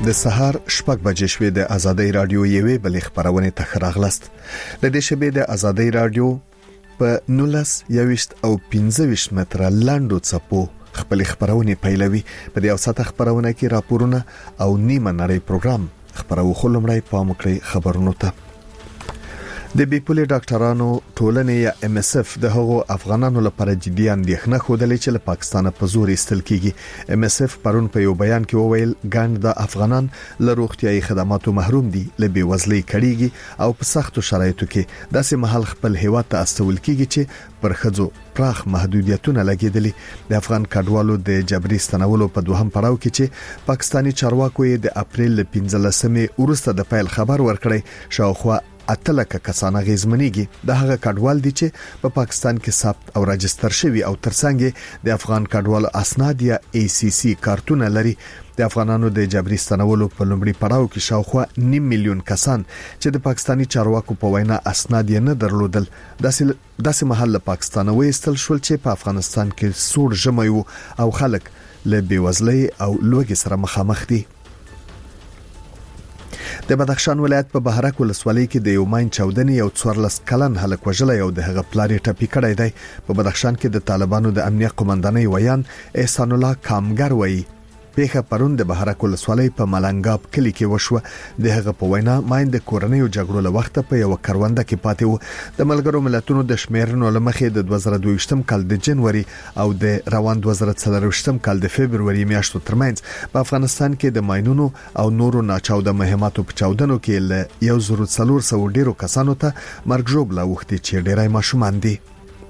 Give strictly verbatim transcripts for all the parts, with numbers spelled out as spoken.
د سهار شپږ بجې شوې د ازادۍ رادیو یوې بلې خبرونه ته راغلست. د دې شبې د ازادۍ رادیو په نولس یويشت او پنځه ویشت متره لاندو څپو خپل خبرونه پیلوي. په دې اوساته خبرونه کې راپورونه او نیمه نړۍ پروګرام خبرو خلمړی پام کړی خبرونو ته. د بیپولي ډاکټرانو ټولنې یا ام اس اف د هغو افغانانو لپاره جدي اندېښنه خوده چې له پاکستان په زور ایستل کیږي. ام اس اف پرون په یو بیان کې وویل ګاند د افغانان له روغتيایي خدماتو محروم دي، له بیوزلۍ کړيږي او په سختو شرایطو کې داسې محل خپل هیواد ته استول کیږي چې پر خځو پراخ محدودیتونه لګیدلي. د افغان کډوالو د جبري ستنولو په دوهم پړاو کې چې پاکستانی چارواکو یې د اپریل پنځلسمې وروسته د پیل خبر ورکړی، شاوخوا اتلکه کسانه غیزمنیږي. د هغه کډوال دي چې په پا پاکستان کې ثبت او راجستر شوی او ترڅنګ د افغان کډوالو اسناد یا ای سی سی کارتونه لري. د افغانانو د جبري ستنولو په لومړي پړاو کې شاوخوا نیم میلیون کسان چې د پاکستانی چارواکو په وینا اسناد یې نه درلودل داسې داسې محل پاکستان وېستل شول چې په افغانستان کې سوړ ژمی او خلک له بیوزلۍ او لوږې سره مخامخ دي. د بدخشان ولایت په بهرک ولسوالۍ کې د یو ماین چاودنې یو څوارلس کلن هلک وژلای او د هغه پلاری ټپي کړی دی. په بدخشان کې د طالبانو د امنیت قومندانۍ ویان احسان الله کامګر وایي پیښه پرون د بهرک ولسوالۍ په ملنګاب کلی کې وشوه. د هغه په وینا ماین د کورنیو جګړو له وخت په یو کرونده کې پاتې و. د ملګرو ملتونو د شمیرنو لمخې د دوه زره دوه ویشتم کال د جنوري او د روان دوه زره څلور ویشتم کال د فبرवरी میاشتو ترمنځ په افغانستان کې د ماینونو او نورو ناچاوده مهماتو په چاودنو کې له یو زر څلور سوه ډیرو کسانو ته مرګ ژوبله وختي چې ډیرای ماشومان دي.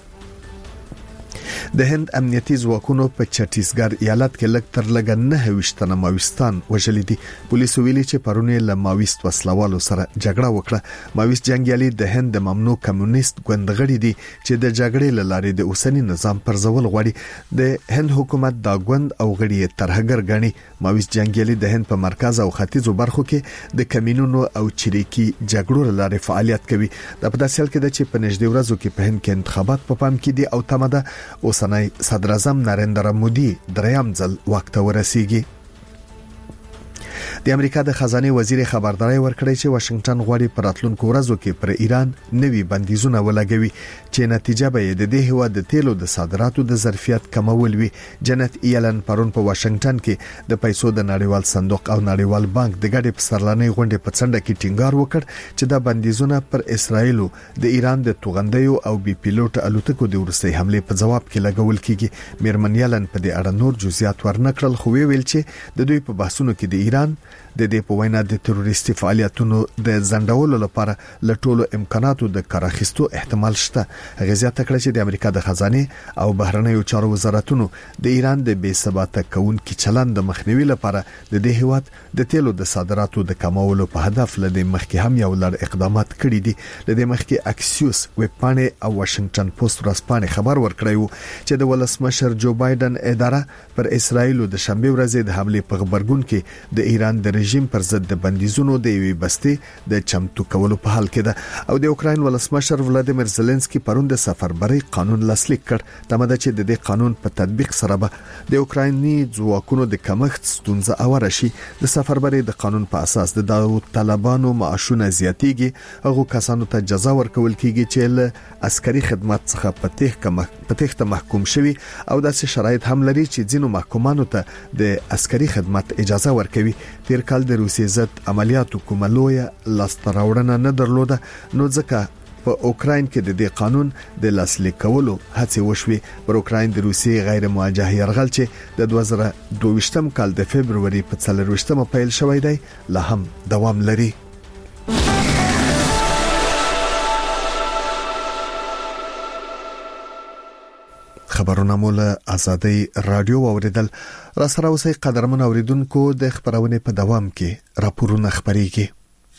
د هند امنیتي ځواکونو په چټیسګر ایالت کې لږ تر لږه نه وشتنه ماویستان وژلي دي. پولیسو ویلي چې پرونه له ماویست وسلوالو سره جګړه وکړه. ماویست جنگیالي د هند د ممنوع کمیونست ګوند غړي دي چې د جګړې لارې د اوسنی نظام پر ځول غواړي. د هند حکومت دا ګوند او غړي ترهګر غني. ماویست جنگیالي د هند په مرکز او ختیځو برخو کې د کمینونو او چریکي جګړو لارې فعالیت کوي. د په داسې حال کې چې په نږدې ورځو کې په هند کې انتخابات په پام کې دي او تمه ده اوسنی صدر اعظم نریندرا مودي دریم ځل وخت ورسیږي. د امریکا د خزانه وزیر خبرداري ورکړی چې واشنگټن غواړي په راتلونکو ورځو کې پر ایران نوي بندیزونه ولګوي چې نتیجه به د دې هوا د تیلو د صادراتو د ظرفیت کمول وي. جنت ایلن پرون په واشنگټن کې د پیسو د نړیوال صندوق او نړیوال بانک د ګډې پسرلانې غونډې په څنډه کې ټینګار وکړ چې دا بندیزونه پر اسرایل د ایران د توغندیو او بي پیلوټ الوتکو د ورسي حمله په جواب کې لګول کیږي. میرمن یلن په دې اړه نور جزئیات ورنکړل، خو ویل چې د دوی په بحثونو کې د ایران د دې په وینا د تروریستي فعالیتونو د ځنډولو لپاره له ټولو امکاناتو د کار اخیستو احتمال شته. هغه زیاته کړه چې د امریکا د خزانه او بهرنیو چارو وزارتونو د ایران د بې ثباته کونکي چلند د مخنیوي لپاره د دې هیواد د تیلو د صادراتو د کمولو په هدف لدې مخکې هم یو لړ اقدامات کړي دي. لدې مخکې اکسیوس ویبپاڼه او واشنگټن پوسټ ورځپاڼه خبر ورکړی چې د ولسمشر جو بایدن اداره پر اسرایل د شنبه ورځې د حمله په خبرګون کې د ایران د رژیم پر ضد د بندیزونو د یوې بستې د چمتو کولو په حال کې ده. او د اوکراین ولسمشر ولادیمیر زيلنسکي پرون د سفربري قانون لاسلیک کړ. تمه ده چې د دې قانون په تطبیق سره به د اوکرایني ځواکونو د کمښت ستونزه اوره شي. د سفربري د قانون په اساس د داوود طالبانو معاشونه زیاتیږي. هغه کسانو ته جزا ورکول کیږي چې له عسکري خدمات څخه په تحقیق په تحقیق محکوم شوي او داسې شرایط هم لري چې ځینو محکومانو ته د عسکري خدمات اجازه ورکوي. تیر کال د روسیې ضد عملیاتو کومه لویه لاستراوړنه نه درلوده، نو ځکه په اوکراین کې د دې قانون د لاسلیک کولو هڅې وشوي. پر اوکراین د روسیې غیر موجه يرغل چې د دوه زره دوه ویشتم کال د فبرवरी په څلور ویشتمه پیل شوی دی لا هم دوام لري. خبرونه مول ازادي رادیو اوریدل. را سره اوسئ قدرمن اوریدونکو، د خبرونه په دوام کې راپورونه خبريږي.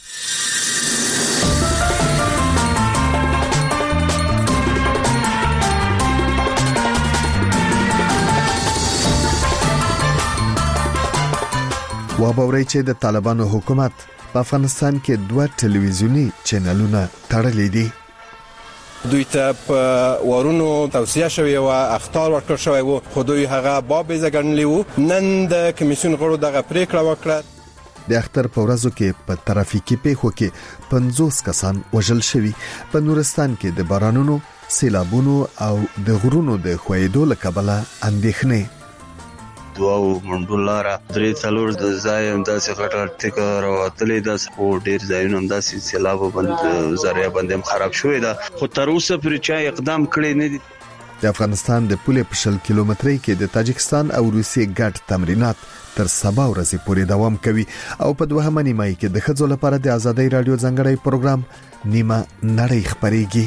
وابوري چې د طالبانو حکومت په افغانستان کې دوه ټلویزیونی چینلونه تړلي دي. دوی ته په ورونو توصیه شوی او اخطار ورکړ شوی وو، خو دوی هغه باب زګنلی وو. نن د کمیسیون غړو دغه پریکړه وکړه. د اختر په ورځو کې په ترافیکي پیښو کې پنځوس کسان وژل شوي. په نورستان کې د بارانونو، سیلابونو او د غرونو د ښویېدو له کبله اندېښنې. دواو منډولاره درې څلور د ځای انداسې غټه ټیکه راوتلې ده، خو ډیر ځایونه انداسې سیلاب باندې ذریعہ باندې خراب شوې ده، خو تر اوسه پر چا اقدام کړی نه دي. د افغانستان د پولې په شل کیلومترۍ کې د تاجکستان او روسیې ګډ تمرینات تر سبا ورځې پورې دوام کوي او په دوهمه نیمه کې د ښځو لپاره د ازادۍ رادیو ځانګړی پروګرام نیمه نړۍ خپرېږي.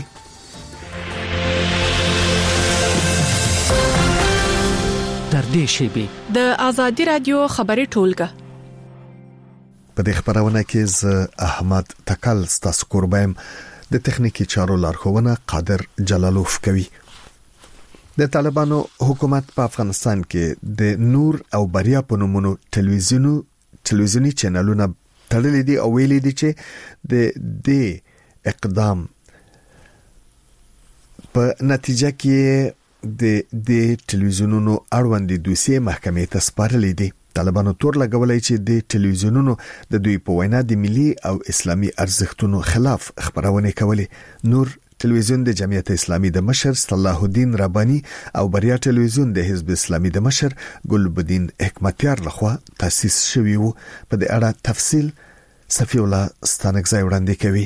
تر دې شیبې د ازادي رادیو خبري ټولګه. په دې خبرونه کې ز احمد تکل ستاسو قربایم، د تخنیکی چارو لارښوونه قادر جلالوف کوي. د طالبانو حکومت په افغانستان کې د نور او بریا په نومونو ټلویزیونو ټلویزیونی چینلونه تړلې دي او ویلي دي چې د دې اقدام په نتیجه کې د د ټلویزیونونو اړوند دوسیه محکمې ته سپارلې دي. طالبانو تور لګولای چې د ټلویزیونونو د دوی په وینا د ملي او اسلامي ارزښتونو خلاف خبرونه کوي. نور ټلویزیون د جمعیت اسلامي د مشر صلاح الدین ربانی او بریا ټلویزیون د حزب اسلامي د مشر ګلبدین حکمتیار لخوا تاسیس شوی وو. په دې اړه تفصیل صفی الله ستانکزای وړاندې کوي.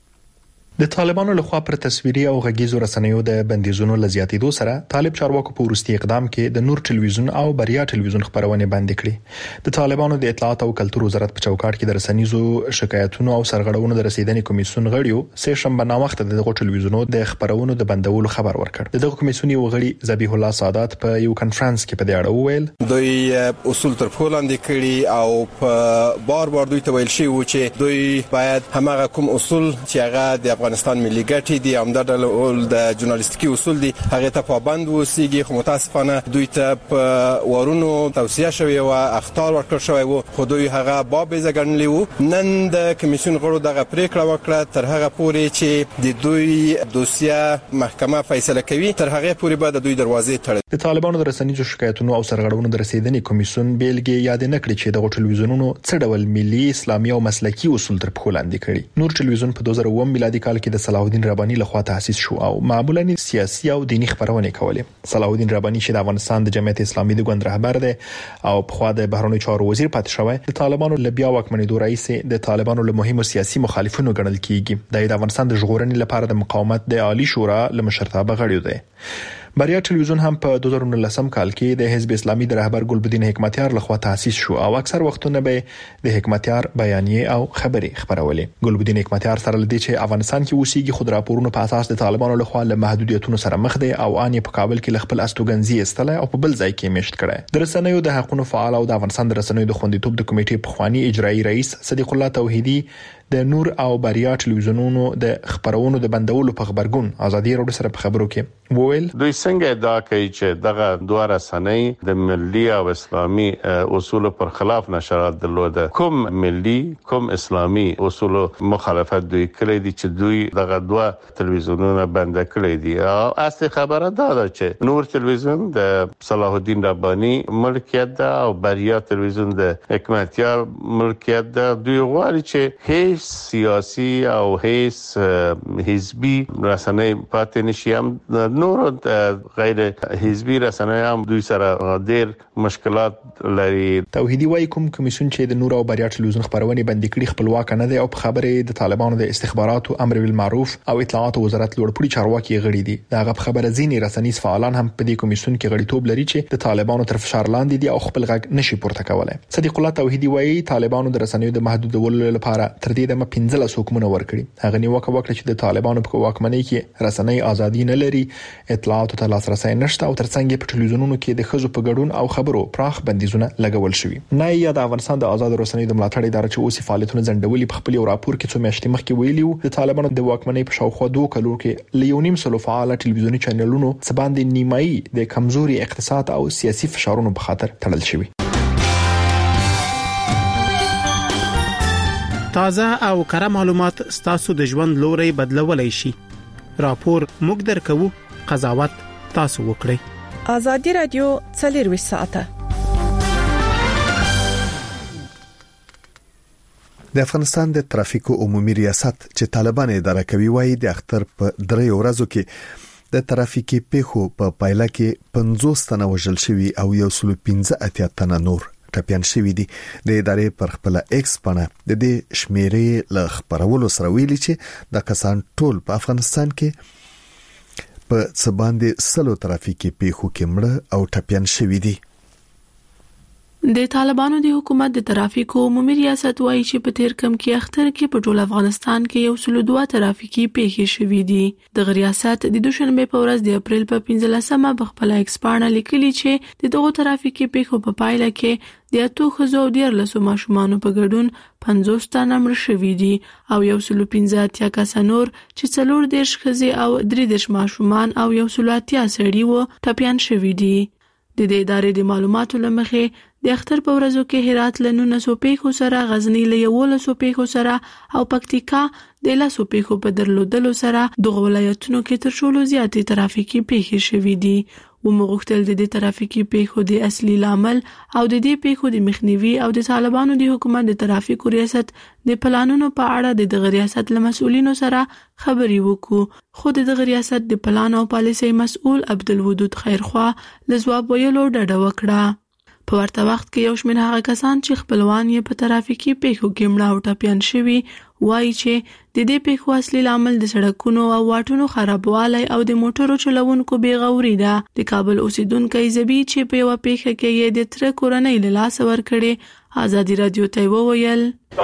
د طالبانو لخوا پر تصویري او غږیزو رسنیو د بندیزونو لزیاتېدو سره طالب چارواکو په وروستي اقدام کې د نور ټلویزیون او بریا ټلویزیون خبرونه بند کړې. د طالبانو د اطلاعات او کلتور وزارت په چوکاټ کې د رسنیزو شکایتونو او سرغړونو د رسیدنې کمیسیون غړیو سه شنبه ناوخته دغه ټلویزیونو د خبرونو د بندولو خبر ورکړ. دغه کمیسیون یو غړي ذبیح الله سادات په یو کانفرنس کې په دې اړه وویل دوی اصول تر پولاندې کړي او په بار بار دوی ته ویل شي و چې دوی باید همغه کوم اصول چې هغه د افغانستان ملي ګټې دي همدا د ژورنالیستیکي اصول دي هغه ته پابند وسیږي. خو متاسفانه دوی ته په ورونو توصیه شوی او اخطار ورکړ شوی وو، خو دوی هغه باب ځګړنلی وو. نن د کمیسیون غړو دغه پریکړه وکړه تر هغه پورې چې د دوی دوسیه محکمه فیصله کوي تر هغه پورې به د دوی دروازې تړي. د طالبانو د رسنیزو شکایتونو او سرغړونو د رسیدنې کمیسیون بیلګې یاد نه کړې چې د ټلویزیونونو څه ډول ملي اسلامي او مسلکي اصول تر پخو لاندې کړي. نور ټلویزیون په دوه زره اووه میلادي کال کې د صلاح الدین ربانی لخوا تاسیس شو او معمولاً سیاسي او دینی خبرونه کولې. صلاح الدین ربانی چې د افغانستان د جمعیت اسلامي د ګوند رهبر دی او په خوا د بهرنیو چارو وزیر پاتې شوی، د طالبانو له بیا واکمنېدو رئیس د طالبانو له مهمو سیاسي مخالفینو ګڼل کیږي. د افغانستان د ژغورنې لپاره د مقاومت د عالی شورا له مشرتابه غړی دی. بریا ټلویزیون هم په دوه زره نولسم کال کې د حزب اسلامي د رهبر ګلبدین حکمتیار لخوا تاسیس شو او اکثر وختونه به د حکمتیار بیانیه او خبري خبرولې. ګلبدین حکمتیار سره لدی چې افغانستان کې اوسېږي خود راپورونو په اساس د طالبانو لخوا له محدودیتونو سره مخ دي او ان په کابل کې خپل استوګنځي استله او په بل ځای کې میشت کړي. د رسنیو د حقوقو فعال او د افغانستان د رسنیو د خوندیتوب د کمیټې په خواني اجرایی رئیس صدیق الله توحیدی د نور او بریا ټلویزیونونو د خبرونو د بندولو په خبرګون ازادي راډیو سره په خبرو کې وویل دوی څنګه ادعا کوي چې دغه دوه رسنۍ د ملي او اسلامي اصول پر خلاف نشرات درلوده. کوم ملي کوم اسلامي اصول مخالفت دوی کړی دي چې دوی دغه دوه ټلویزیونونه بند کړی دي. اصلي خبره دا ده چې نور ټلویزیون د صلاح الدین ربانی ملکیت ده او بریا ټلویزیون د حکمتیار ملکیت ده. دوی غواړي چې هیڅ سیاسي او هیڅ حزبي رسنۍ پاتې نشي. هم نور غیر حزبي رسنۍ هم دوی سره ډېر مشکلات لري. توحیدی وايي کوم کمیسیون چې د نور او بریا ټلویزیون خبرونه بند کړي خپلواک نه دي او په خبره د طالبانو د استخباراتو امر بالمعروف او اطلاعات وزارت لوړپوړي چارواکي غړي دي. دغه خبره ځینی رسنیز فعالان هم په دې کمیسیون کې غړیتوب لري چې د طالبانو تر فشار لاندې دي او خپل غږ نشي پورته کولای. صدیق الله توحیدی وايي طالبانو د رسنیو د محدودولو لپاره تر دې د پنځه حکومت ورکړي. هغه نیوکه وکړه چې د طالبانو په واکمنۍ کې رسنۍ ازادي نه لري، اطلاعات ته لاسرسي نشته او ترڅنګ په ټلویزیونونو کې د خزو په ګډون او خبرو پراخ بندیزونه لګول شوي. نه یا د افغانستان د آزاد رسنیو د ملاتړ ادارې چې اوسې فعالیتونه ځنډولي په خپل راپور کې څو میاشتې مخکې ویلي د طالبانو د واکمنۍ په شاوخوا دوه کلو کې لیونیم سلو فعال ټلویزیونی چینلونو څخه باندې نیمایي د کمزوري اقتصاد او سیاسي فشارونو په خاطر تړل شوي. تازه او کره معلومات ستاسو د ژوند لوري بدلولای شي. راپور موږ درکو، قضاوت تاسو وکړئ. ازادي رادیو څلور ساعته د افغانستان د ترافیکو عمومي ریاست چې طالبان اداره کوي وایي د اختر په درې ورځو کې د ترافیکي پیښو په پایله کې پنځوس تنه وژل شوي او یو سل پنځه اتیا تنه نور ټپيان شوي دي. د ادارې پر خپل ایکس پاڼه د دې شمیرې له خبرولو سره ویلي چې د کسان ټول په افغانستان کې په څه باندې سلو ترافیکي پیښو کې مړه او ټپيان شوي دي. د طالبانو د حکومت د ترافیکو عمومي ریاست وایي چې په تیر کم کې اختر کې په ټول افغانستان کې یو سل دوه ترافیکي پیښې شوې دي. د ریاست د دوشنبه په ورځ د اپریل په پنځلسمه په خپل ایکس پاڼه لیکلي چې د دغه ترافیکي پیښو په پایله کې د اتو خزو او دیرلسو ماشومان په ګډون پنځوس تنه مړ شوي دي او یو سل پنځه اتیا کسان نور چې څلور دیرش خزي او درې دیرش ماشومان او یو سل اتیا سړي وو ټپيان شوي دي. د دې ادارې د معلوماتو لمخې د اختر په ورځو کې هرات له نولسو پیښو سره، غزنی له یولسو پیښو سره او پکتیکا د لسو پیښو په درلودلو سره دغه ولایتونو کې تر ټولو زیاتې ترافیکي پیښې شوې دي. ومغختل د دې ترافیکي پیښو د اصلي لامل او د دې پیښو د مخنیوي او د طالبانو د حکومت د ترافیکو ریاست د پلانونو په اړه د دغه ریاست له مسؤلینو سره خبري وکړو. خو د دغه ریاست د پلان او پالیسۍ مسؤل عبدالودود خیرخوا له ځواب ویلو ډډه وکړه. په ورته وخت کې یو شمېر هغه کسان چې خپلوان یې په ترافیکي پیښو کې مړه او ټپيان شوي وایي چې د دې پیښو اصلي لامل د سړکونو او واټونو خرابوالی او د موټرو چلوونکو بېغوري ده. د کابل اوسیدونکو زبی چې په یو پیښه کې یې د تر کورنۍ له لاس ورکړي آزادي رادیو ته وویل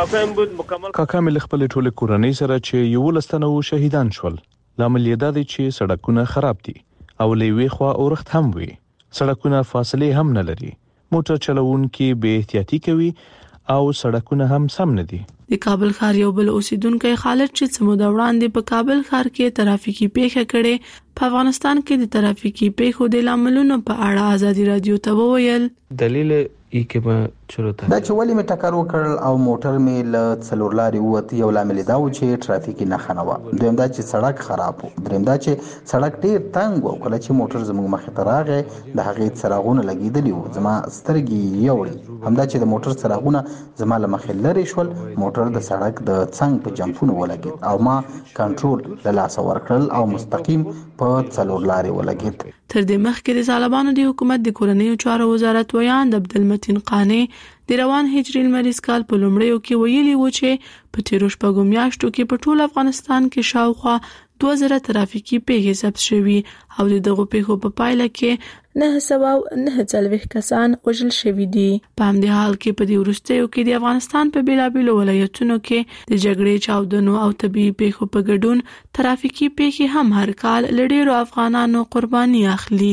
کاکا مې خپل ټول کورنۍ سره چې یو لستنو شهیدان شول. لامل یې دا دی چې سړکونه خراب دي او لوي خوا اورخت هم وي. سړکونه فاصله هم نه لري. موټر چلوونکي بے احتیاطي کوي او سړکونه هم سم نه دي. د کابل ښار یو بل اوسیدونکو خالد چې سمو د وړاندې په کابل ښار کې ترافیکي پیښه کړي په افغانستان کې د ترافیکي پیښو د لاملونو په اړه آزادي رادیو ته وویل دلیل ای کې ما چلوته دا چې ولې مې ټکر وکړ او موټر مې له څلور لارې ووت. یو لامل دا و چې ترافیکي نه خنوه، دویم دا چې سړک خراب و، دریم دا چې سړک ډیر تنګ و. کله چې موټر زموږ مخې ته راغی د هغې څراغونه لګېدلي وو، زما سترګې یوړې. همدا چې د موټر څراغونه زما له مخې لرې شول، موټر د سړک د څنګ په جمپونو ولګېد او ما کنټرول له لاسه ورکړل او مستقیم په څلور لارې ولګېد. تر دې مخکې د طالبانو د حکومت د کورنیو چارو وزارت ویاند عبدالمتین قانی د روان هجري لمریز کال په لومړیو کې ویلي و چې په تیرو شپږو میاشتو کې په ټول افغانستان کې شاوخوا دوه زره ترافیکي پیښې ثبت شوي او د دغو پیښو په پایله کې نه سوه نه څلوېښت کسان وژل شوي دي. په همدې حال کې په دې وروستیو کې د افغانستان په بېلابېلو ولایتونو کې د جګړې، چاودنو او طبیعي پیښو په ګډون ترافیکي پیښې هم هر کال له ډېرو افغانانو قرباني اخلي.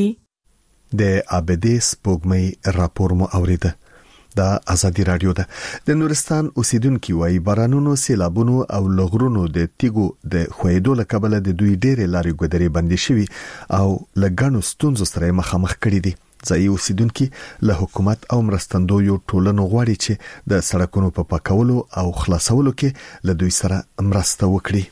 د عابدې سپوږمۍ راپور مو اوریده. دا آزادي رادیو ده. د نورستان اوسیدونکو وايي بارانونو، سیلابونو او لغرونو د تیګو د خویدو له کبله د دوی ډېرې لارې ګودرې بندي شوي او لګڼو ستونزو سره مخامخ کړي دي. ځایي اوسیدونکو له حکومت او مرستندویو ټولنو غواړي چې د سړکونو په پاکولو او خلاصولو کې له دوی سره مرسته وکړي.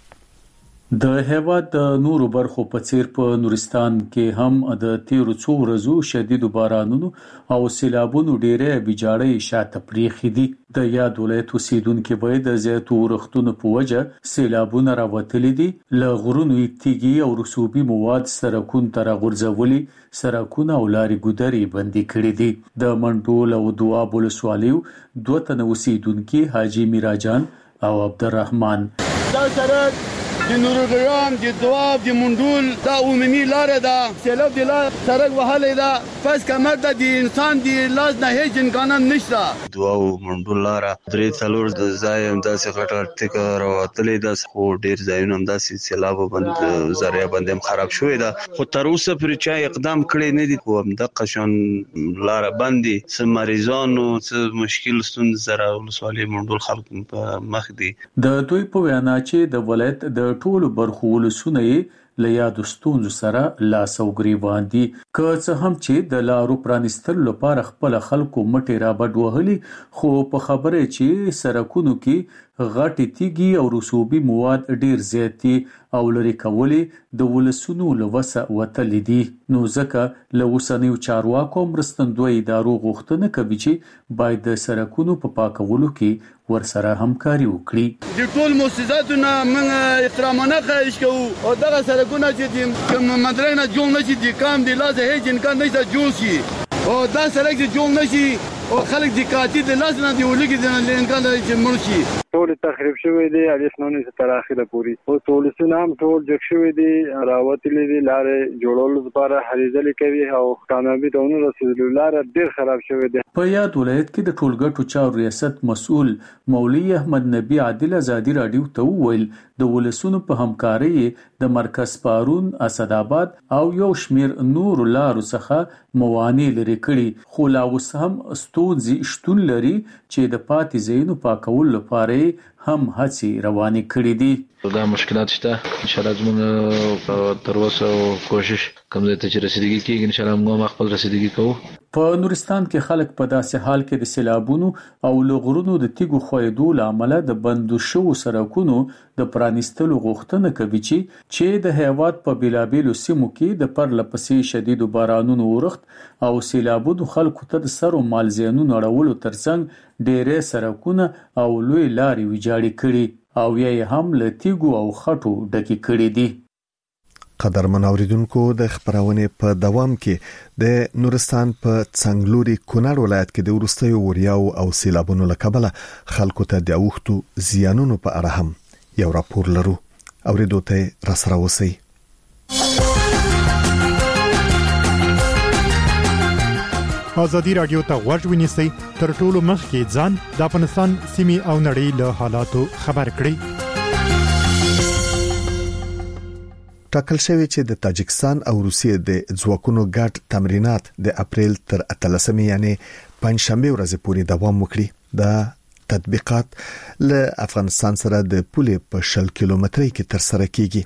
د هیواد د نورو برخو په څیر په نورستان کې هم د تیرو څو ورځو شدید بارانونو او سیلابونو ډېرې بيجاړې شاته پریخي دي. د یاد ولایت اوسیدونکو باید د زیاتو ورښتونو په وجه سیلابونه راوتلي دي. له غرونو تیږي او رسوبي مواد سرکون تر غورځولي سرکونه او لارې ګودرې بندي کړې دي. د منډول او دواب ولسوالیو دوه تنه اوسیدونکو حاجی میراجان او عبدالرحمن دا سره د نورګرام د دواب د منډول دا عمومي لار ده، سیلاب د لار سرک وهلې ده، پس کمر د انسان د لاس نه هیڅ امکان نشته. دواب منډول لار درې څلور د ځای هم داسې غټ ټیکر او تلې د خو ډیر ځایونه هم داسې سیلاب بند ذریعہ بند هم خراب شوې ده. خو تر اوسه پر چا اقدام کړی نه دي. کوم د قشن لار باندې سم مریضانو څه مشکل ستون زرا ولسوالۍ منډول خلک په مخ دي. د دوی په وینا چې د ولایت د ټولو برخو ولسونه له یادو ستونزو سره لاس او ګریوان دي. که څه هم چې د لارو پرانیستلو لپاره خپل خلکو مټې را بډ وهلي، خو په خبره چې سرکونو کې غټي تیږي او رسوبي مواد ډیر زیاتی او لري کولې د ولسونو لوسه وتلې دي. نو ځکه له اوسنیو چارواکو مرستندوی ادارو غوښتنه کوي چې باید د سړکونو په پاکولو کې ورسره همکاري وکړي. د ټول مؤسساتونو موږ احترامانه خواهش کوو او دغه سړکونه چې کوم مدرسه نه جوړ نشي د کام د لازم هیڅ امکان نشته جوړ شي او دا سړک چې جوړ نشي او خلک د کاټي د لاس نه دی ولګي د امکان چې مړ شي. ټول تخریب شوی دی الف نو نه تر اخره پوری او ټول سنام ټول جګ شوی دی راوتلې دي لارې جوړولو لپاره هریزل کوي او کامیابی دونه رسول لار ډیر خراب شوی دی. په یاد ولایت کې د ټولګټو چارو ریاست مسؤل مولوی احمد نبی عادل ازادي رادیو ته وویل د ولسونو په همکاري د مرکز پارون اسد آباد او یو شمیر نور لارو څخه موانع لري کړي خو لا اوس هم ستونزې شتون لري چې د پاتې ځایونو پاکول لپاره هم هڅې روانې کړې دي. دا مشکلات شته ان شاء الله زموږ تر اوسه کوشش کوم ځای ته چې رسیدګي کیږي ان شاء الله موږ خپل رسیدګي کوو. په نورستان کې خلک په داسې حال کې د سیلابونو او لغړونو د تیګو خویدو لامل د بندو شو سرکونو د پرانیستلو غوښتنه کوي چې چې د هیواد په بیلابیلو سیمو کې د پرله پسې شدید بارانونو ورخت او سیلابونو خلکو ته د سر او مال زیانونو اړولو ترڅنګ ډېرې سرکونه او لوی لارې ویجاړې کړي او یې هم له تیګو او خټو ډکې کړي دي. قدرمن اوریدونکو د خبرونه په دوام کې د نورستان په څنګلوري کونړ ولایت کې د ورستیو وریاو او سیلابونو لکبله خلکو ته د اوختو زیانونو په اړه هم یو راپور لرو. اوریدو ته راسره اوسئ. ازادي رادیو ته غوږ ونیسئ تر ټولو مخکې ځان د افغانستان سیمې او نړۍ له حالاتو خبر کړئ. ټاکل شوی چې د تاجکستان او روسیې د ځواکونو ګډ تمرینات د اپریل تر اتلسمې یعنی پنځشنبه ورځې پورې دوام وکړي. دا تطبیقات له افغانستان سره د پولې په شل کیلومترۍ کې تر سره کیږي.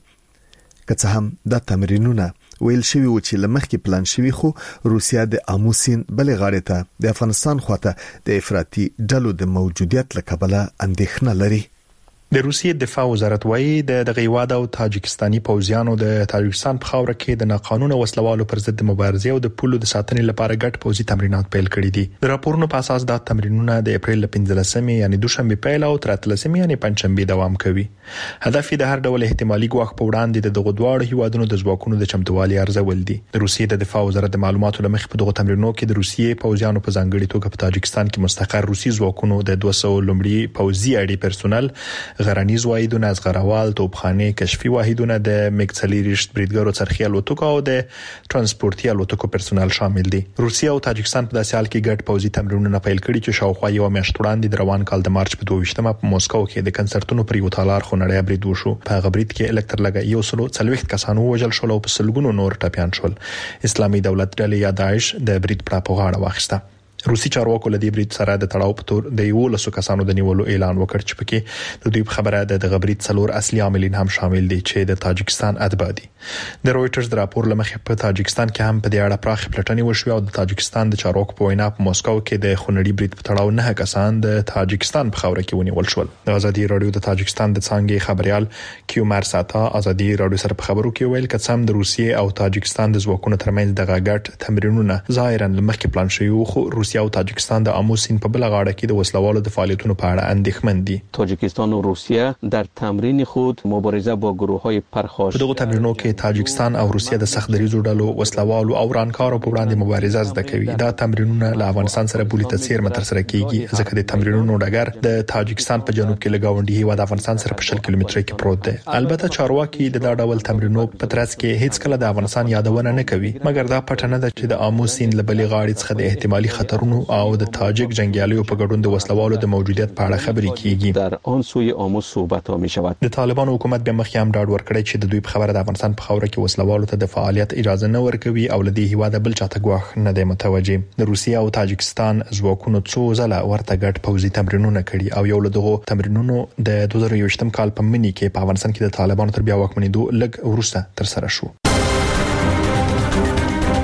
که څه هم دا تمرینونه ویل شوی و چې لمخکې پلان شوی خو روسیا د اموسین بلې غاړې ته د افغانستان خواته د افراطي ډلو د موجودیت لکبله اندېښنه لري. د روسیې دفاع وزارت وایي د دغه هیواد او تاجکستاني پوځیانو د تاجکستان په خاور کې د ناقانونه وسلوالو پر ضد مبارزه او د پولو د ساتنې لپاره ګډ پوځي تمرینات پیل کړي دي. د راپورونو په اساس دا تمرینونه د اپریل پنځلسمې یعنی دوشنبه پیل او تر اتلسمې یعنی پنځشنبه دوام کوي. هدف د هر ډول احتمالي ګواښ په وړاندې د دغه دواړو هیوادونو د ځواکونو د چمتووالي ارزول دي. د روسیې د دفاع وزارت د معلوماتو لمخې په دغه تمرینونو کې د روسیې پوځیانو په ځانګړي توګه په تاجکستان کې مستقر روسي ځواکونو د دوه سوه لومړي پوځي اړي پرسونل غرانیز واحدونه از غروال توپخانه کشفي واحدونه د مګڅلیریشت بریدګرو څرخي الوتکو او د ترانسپورتي الوتکو پرسونل شامل دي. روسیه او تاجکستان په داسې حال کې ګډ پوځي تمرینونه پیل کړي چې شاوخوا یو میاشت وړاندې د روان کال د مارچ په دوه ویشتمه په موسکو کې د کنسرتونو پر یو تالار خونړی برید وشو. په هغه برید کې الکتر لګا یو سلو څلويخت کسانو وژل شول او په سلګونو نور ټپيان شول. اسلامي دولت ډلې یا داعش د برید پر په غاړه واخیسته. روسي چارواکو له دې برید سره د تړاو په تور د یو لسو کسانو د نیولو اعلان وکړ چې پکې د دوی په خبره د دغه برید څلور اصلي عاملین هم شامل دي چې د تاجکستان اتباع دي. د رويټرز د راپور لمخې په تاجکستان کې هم په دې اړه پراخ پلټنې وشوې او د تاجکستان د چارواکو په وینا په موسکو کې د خونړي برید په تړاو نه کسان د تاجکستان په خاور کې ونیول شول. د ازادي رادیو د تاجکستان د څنګه خبريال کیومر ساتا ازادي رادیو سره په خبرو کې ویل کڅم د روسیې او تاجکستان د ځواکونو ترمنځ د غاګټ تمرینونه ظاهرا لمخکې پلان شوی خو روسیه او تاجکستان د اموسین په بل غاړه کې د وسلوالو د فعالیتونو په اړه اندېښمن دي. تاجکستان و روسیه در تمرین خود مبارزه با گروه‌های پرخاش. په دغه تمرینونو کې تاجکستان او روسیه د سخت دریزو ډلو وسلوالو او رانکارو په وړاندې مبارزه زده کوي. دا تمرینونه له افغانستان سره پولی تسیر متر سره کیږي ځکه د تمرینونو ډګر د تاجکستان په جنوب کې لګاونډي هیواد افغانستان سره په شل کیلومتره کې پروت دی. البته چارواکي د دا ډول تمرینونو په ترڅ کې هیڅ کله د افغانستان یادونه نه کوي مګر دا پټنه ده چې د اموسین له بلې غاړې څخه د احتمالي خطرونو او د تاجک جنگیالیو په ګډون د وسلوالو د موجودیت په اړه خبرې کیږي. در آن سوی آموز صحبت ها می شود. د طالبان حکومت به مخکې هم ډاډ ورکړی چې د دوی په خبره د افغانستان په خاور کې وسلوالو ته د فعالیت اجازه نه ورکوي او لدی هیواده بل چاته ګواښ نه دی متوجه. د روسیې او تاجکستان ځواکونو څو ځله ورته ګډ پوځي تمرینونه کړي او یو له دغه تمرینونو د دوه زره یوویشتم کال په مني کې په افغانستان کې د طالبانو تر بیا واکمنېدو لږ وروسته تر سره شو.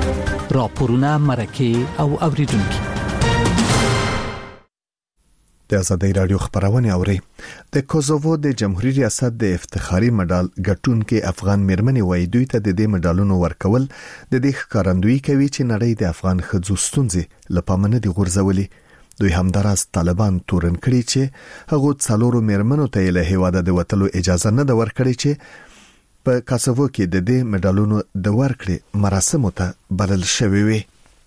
راپورونه مرکه او اوریدونکو د آزادۍ رادیو خبرونه اوري. د کوزوو د جمهوریت ریاست د افتخاري مډال ګټونکو افغان میرمنې وایي دوی ته د دې مډالونو ورکول د دې ښکارندویي کوي چې نړۍ د افغان ښځو ستونزې لپاره نه دي غورځولي. دوی همداراز طالبان تورن کړي چې هغه څلورو میرمنو ته له هیواده د وټلو اجازه نه ده ورکړي چې په کوزوو کې د دې مډالونو د ورکړې مراسم ته بلل شوی وي.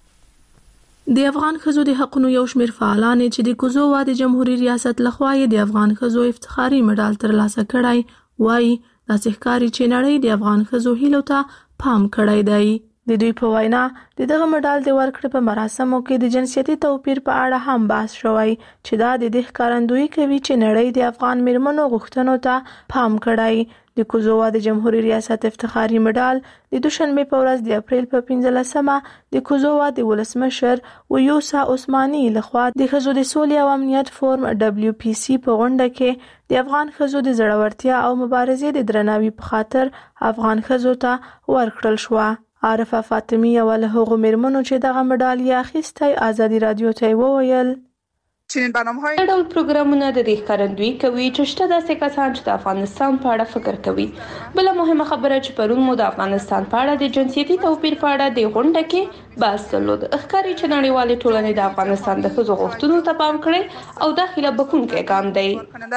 د افغان ښځو د حقوقو یو شمېر فعالان چې د کوزوو د جمهوریت ریاست لخوا د افغان ښځو افتخاري مډال ترلاسه کړی وایي د ښکاری چې نړۍ د افغان ښځو هیلو ته پام کړی دی. د دوی په وینا د دغه مډال د ورکړې په مراسمو کې د جنسیتي توپیر په اړه هم بحث شوی چې دا د دې ښکارندویي کوي چې نړۍ د افغان میرمنو غوښتنو ته پام کړی. د کوزوو د جمهوریت ریاست افتخاري مډال د دوشنبه په ورځ د اپریل په پنځلسمه د کوزوو د ولسمشر ویوسا عثماني لخوا د ښځو د سولې او امنیت فورم دبليو پی سي په غونډه کې د افغان ښځو د زړورتیا او مبارزې د درناوي په خاطر افغان ښځو ته ورکړل شو. عارفه فاطمی او له هغو میرمنو چې دغه مډال یې اخیستی آزادي رادیو ته وویل چنین برنامه‌های ډول پروګرامونه د دې ښکارندویي کوي چې شته داسې کسان چې د افغانستان په اړه فکر کوي. بل مهمه خبره چې پرون مو د افغانستان په اړه د جنسیتي توپیر په اړه د غونډه کې بحث درلود. ښکاري چې نړیوالې ټولنې د افغانستان د ښځو غوښتنو ته پام کړي او دا هیله بښونکی ګام دی.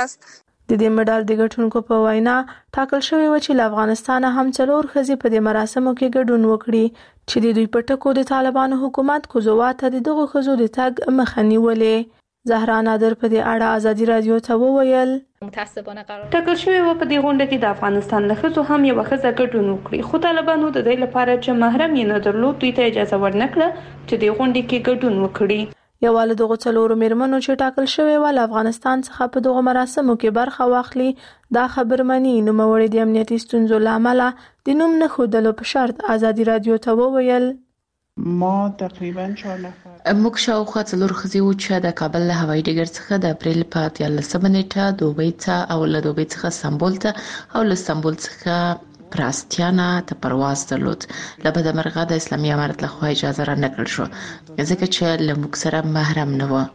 د دې مډال د ګټونکو په وینا ټاکل شوی و چې له افغانستان هم څلور ښځې په دې مراسمو کې ګډون وکړي چې د دوی په ټکو د طالبانو حکومت کوزوو ته د دغو ښځو د تګ مخه نیولې. زهرا نادر په دې اړه آزادي رادیو ته وویل متاسفانه قرار ټاکل شوی و په دې غونډه کې د افغانستان له ښځو هم یو ښځه ګډون وکړي خو طالبانو د دې لپاره چې محرم یې نه درلود دوی ته اجازه ورنکړه چې د غونډې کې ګډون وکړي. یواله دغه څلورو میرمنو چې ټاکل شوی و له افغانستان څخه په دغه مراسمو کې برخه واخلي دا خبرمنی نوموړي د امنیتي ستونزو لامل د نوم نه خودلو په شرط آزادي رادیو ته وویل ما تقریبا چهار نفر موږ شاوخوا څلور ښځې وو چې د کابل له هوایي ډګر څخه د اپریل په اتلسمه نیټه دوبۍ ته او له دوبۍ څخه استانبول ته او له استانبول څخه پراستیانا ته پرواز درلود. له بده مرغه د اسلامي امارت لخوا اجازه را نکړل شو ځکه چې له موږ سره محرم نه و.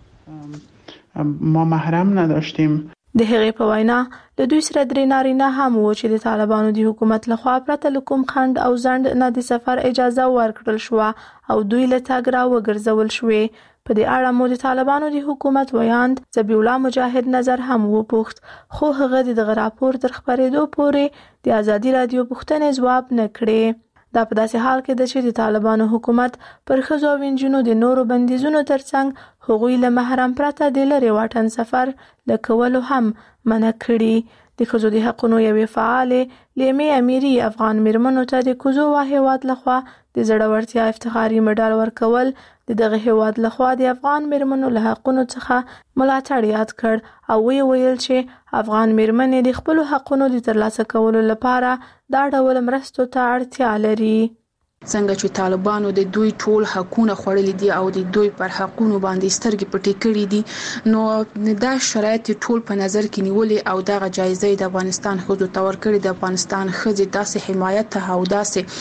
ما محرم نداشتیم. د هغې په وینا له دوی سره درې نارینه هم وو چې د طالبانو د حکومت لخوا پرته له کوم خنډ او ځنډ نه د سفر اجازه ورکړل شوه او دوی له تګ را وګرځول شوې. په دې اړه مو د طالبانو د حکومت ویاند ذبیح الله مجاهد نظر هم وپوښت خو هغه د دغه راپور تر خپرېدو پورې د آزادي رادیو پوښتنې ځواب نه کړې. دا په داسې حال کې ده چې د طالبانو حکومت پر ښځو او نجونو د نورو بندیزونو ترڅنګ هغوی له محرم پرته د لرې واټن سفر له کولو هم منع کړي. د ښځو د حقوقو یوې فعالې لیمې امیري افغان میرمنو ته د کوزوو هیواد لخوا د زړورتیا افتخاري مډال ورکول د دغه هیواد لخوا د افغان میرمنو له حقوقو څخه ملاتړ یاد کړ او وی ویل چې افغان میرمنې د خپل حقوقو د ترلاسه کولو لپاره دا ډول مرستو ته اړتیا لري. څنګه چې طالبانو د دوی ټول حقونه خوړلي دي او د دوی پر حقونو باندې سترګې پټې کړې دي نو دا شرایط ټول په نظر کې نیولې او دغه جایزه د افغانستان ښځو ته ورکړې. د افغانستان ښځې داسې حمایت ته او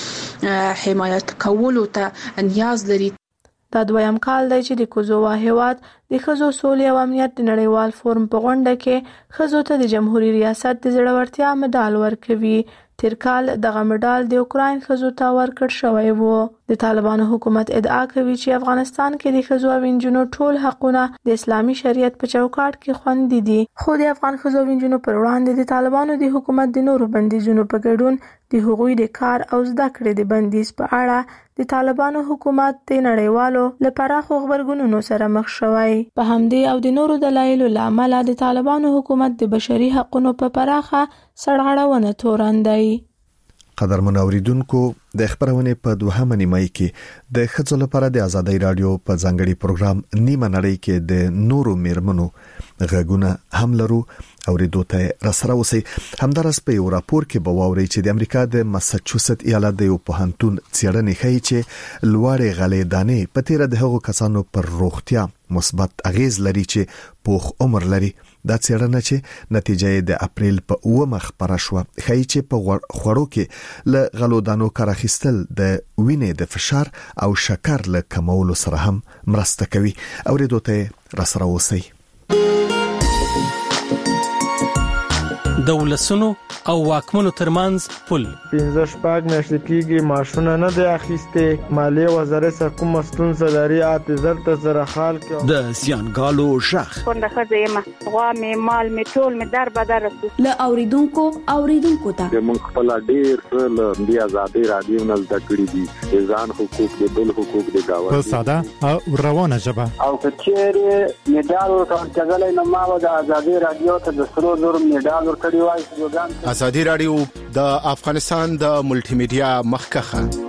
داسې حمایت کولو ته نیاز لري. دا دویم کال دی چې د کوزوو هیواد د ښځو سولې او امنیت د نړیوال فورم په غونډه کې ښځو ته د جمهوریت ریاست د زړورتیا مډال ورکوي. تیر کال دغه مډال د اوکراین ښځو ته ورکړ شوی و. د طالبانو حکومت ادعا کوي چې افغانستان کې د ښځو او نجونو ټول حقونه د اسلامي شریعت په چوکاټ کې خوندي دي خو د افغان ښځو او نجونو پر وړاندې د طالبانو د حکومت د نورو بندیزونو په ګډون د هغوی د کار او زده کړې د بندیز په اړه د طالبانو حکومت د نړیوالو لپاره خبرګونونو سره مخ شوی. په همدې او د نورو دلایلو لامل د طالبانو حکومت د بشري حقوقو په پراخه سرغړونه تورندای. قدر منوریدونکو د خبرونه په دوهمه نیمه کې د ښځو لپاره د آزادۍ رادیو په ځانګړي پروګرام نیمه نړۍ کې د نورو میرمنو غږونه هم لرو او ریډیو ته راسره اوسئ. همدارس په یو راپور کې به واورئ چې د امریکا د ماساچوست ایالت د یو پوهنتون څېړنې ښیي چې لوړې غلې دانې په تیر د هغو کسانو پر روغتیا مثبت اغیز لري چې پوخ عمر لري. دا څېړنه چې نتیجه د اپریل په اومه خبره شو ښیي چې په خوړو کې له غلو دانو کار اخیستل د وینې د فشار او شکر له کمولو سره هم مرسته کوي. او ریډیو ته راسره اوسئ. د ولسونو او واکمنو ترمنځ پل. پنځه شپږ میاشتې کېږي ماشونه نه دی اخیستې. مالیې وزارت څخه کومه ستونزه لري اته زر ته زره خال کې د زیانګالو شخ څنګه ښځه یم غوا مې مال مې ټول مې در بدر له اوریدونکو اوریدونکو ته موږ خپل ډیر له بیا آزادي رادیو نه زده کړی دي ځان حقوق د بل حقوق د گاوند په ساده او روانه ژبه او کچېره میډال ورکړل نو ما د آزادي رادیو ته د سرو زر میډال ورکړی وای. آزادي رادیو د افغانستان د ملټي میډیا مخکخه.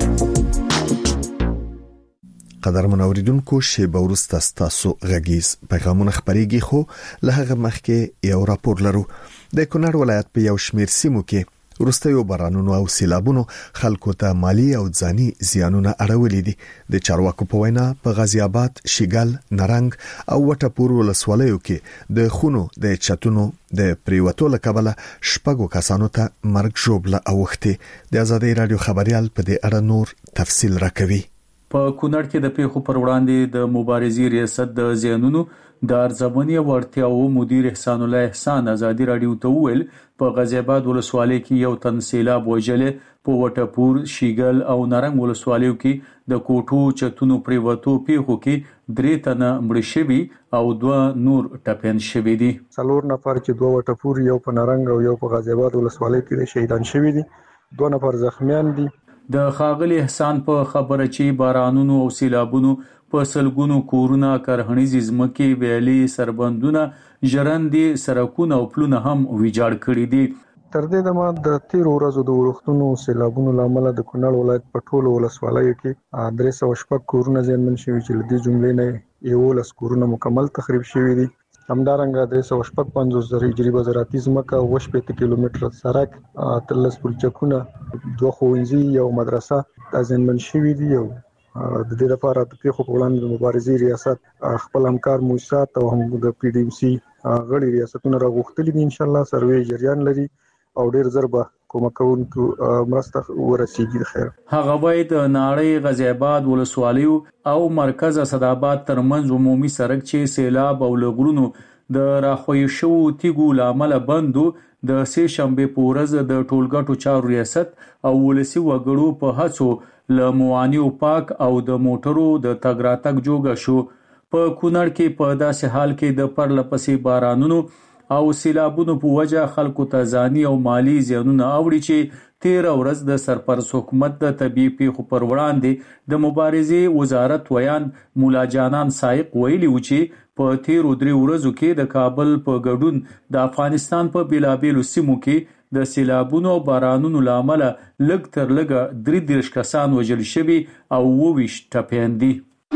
قدرمن اوریدونکو شیبه ورسته ستاسو غږیز پیغامونه خبريږي خو له هغه مخکې یو راپور لرو. د کونړ ولایت په یو شمیر سیمو کې وروستیو بارانونو او سیلابونو خلکو ته مالی او ځاني زیانونه اړولې دي. د چارواکو په وینا په غازی آباد، شیګل، نرنګ او وټپور ولسوالیو کې د خونو د چتونو د پریوتو لکبله شپږو کسانو ته مرګ ژوبله اوخته. د آزادۍ رادیو خبريال په دې اړه نور تفصیل راکوي. په کونړ کې د پیښو پر وړاندې د مبارزې ریاست د زیانونو د ارزمنی ورتیاو مدیر احسان الله احسان آزادي رادیو ته ویل په غازی آباد ولسوالۍ کې یو تن سیلاب وجلې، په وټپور، شیګل او نرنګ ولسوالیو کې د کوټو چتونو پریوتو پیښو کې درې تنه مړ شوي او دوه نور ټپيان شوي دي. څلور نفر چې دوه وټپور، یو په نرنګ او یو په غازی آباد ولسوالۍ کې شهیدان شوي دي، دوه نفر زخمیان دي. د خاغلی احسان په خبره چې بارانونو او سیلابونو په سلګونو کورونه، کرهنیز ځمکې، ویلي، سربندونه، ژرندې، سړکونه او پلونه هم ویجاړ کړي دي. تر دې دمه د تیر ورځو د ورښتونو سیلابونو لامل د کونړ ولایت په ټولو ولسوالیو کې درې سوه شپږ کورونه زیانمن شوي چې له دې جملې نه یولس کورونه مکمل تخریب شوي دي. همدارنګه درې سوه شپږ پنځوس زره هجري بزراتي ځمکه، اوه شپېته کیلومتره سړک، اتلس پلچکونه، دوه ښوونځي، یو مدرسه دا زیانمن شوي دي. او د دې لپاره د پیښو په وړاندې د مبارزې ریاست خپل همکار موسسات او هم د پی ډي ام سی غړي ریاستونه راغوښتلي دي. ان شاء الله سروې جریان لري او ډیر ضرب کومه کوونکو مرسته ورسیږي. خیر هغه وای د ناړۍ غازی آباد ولسوالیو او مرکز اسداباد ترمنځ عمومي سړک چې سیلاب او لغړونو د راخوي شو تیګو لامل بندو د سې شنبه پورز د ټولګټو چارو ریاست او ولسی وګړو په هڅو له موانیو پاک او د موټرو د تګ راتګ جوړ شو. په کونړ کې په داسې حال کې د پرلپسې بارانونو او سیلابونو په وجه خلکو ته ځاني او مالی زیانونه اوړي چې تیر ورځ د سرپرست حکومت د طبيعي پیښو پر وړاندې د مبارزې وزارت ویان مولا جانان سائق ویلي و چې په تیر درې ورځو کې د کابل په ګډون د افغانستان په بیلابیلو سیمو کې د سیلابونو او بارانونو لامل لږ تر لږه درې دېرش کسان وژل شوي او اووه ویشت ټپیان دي.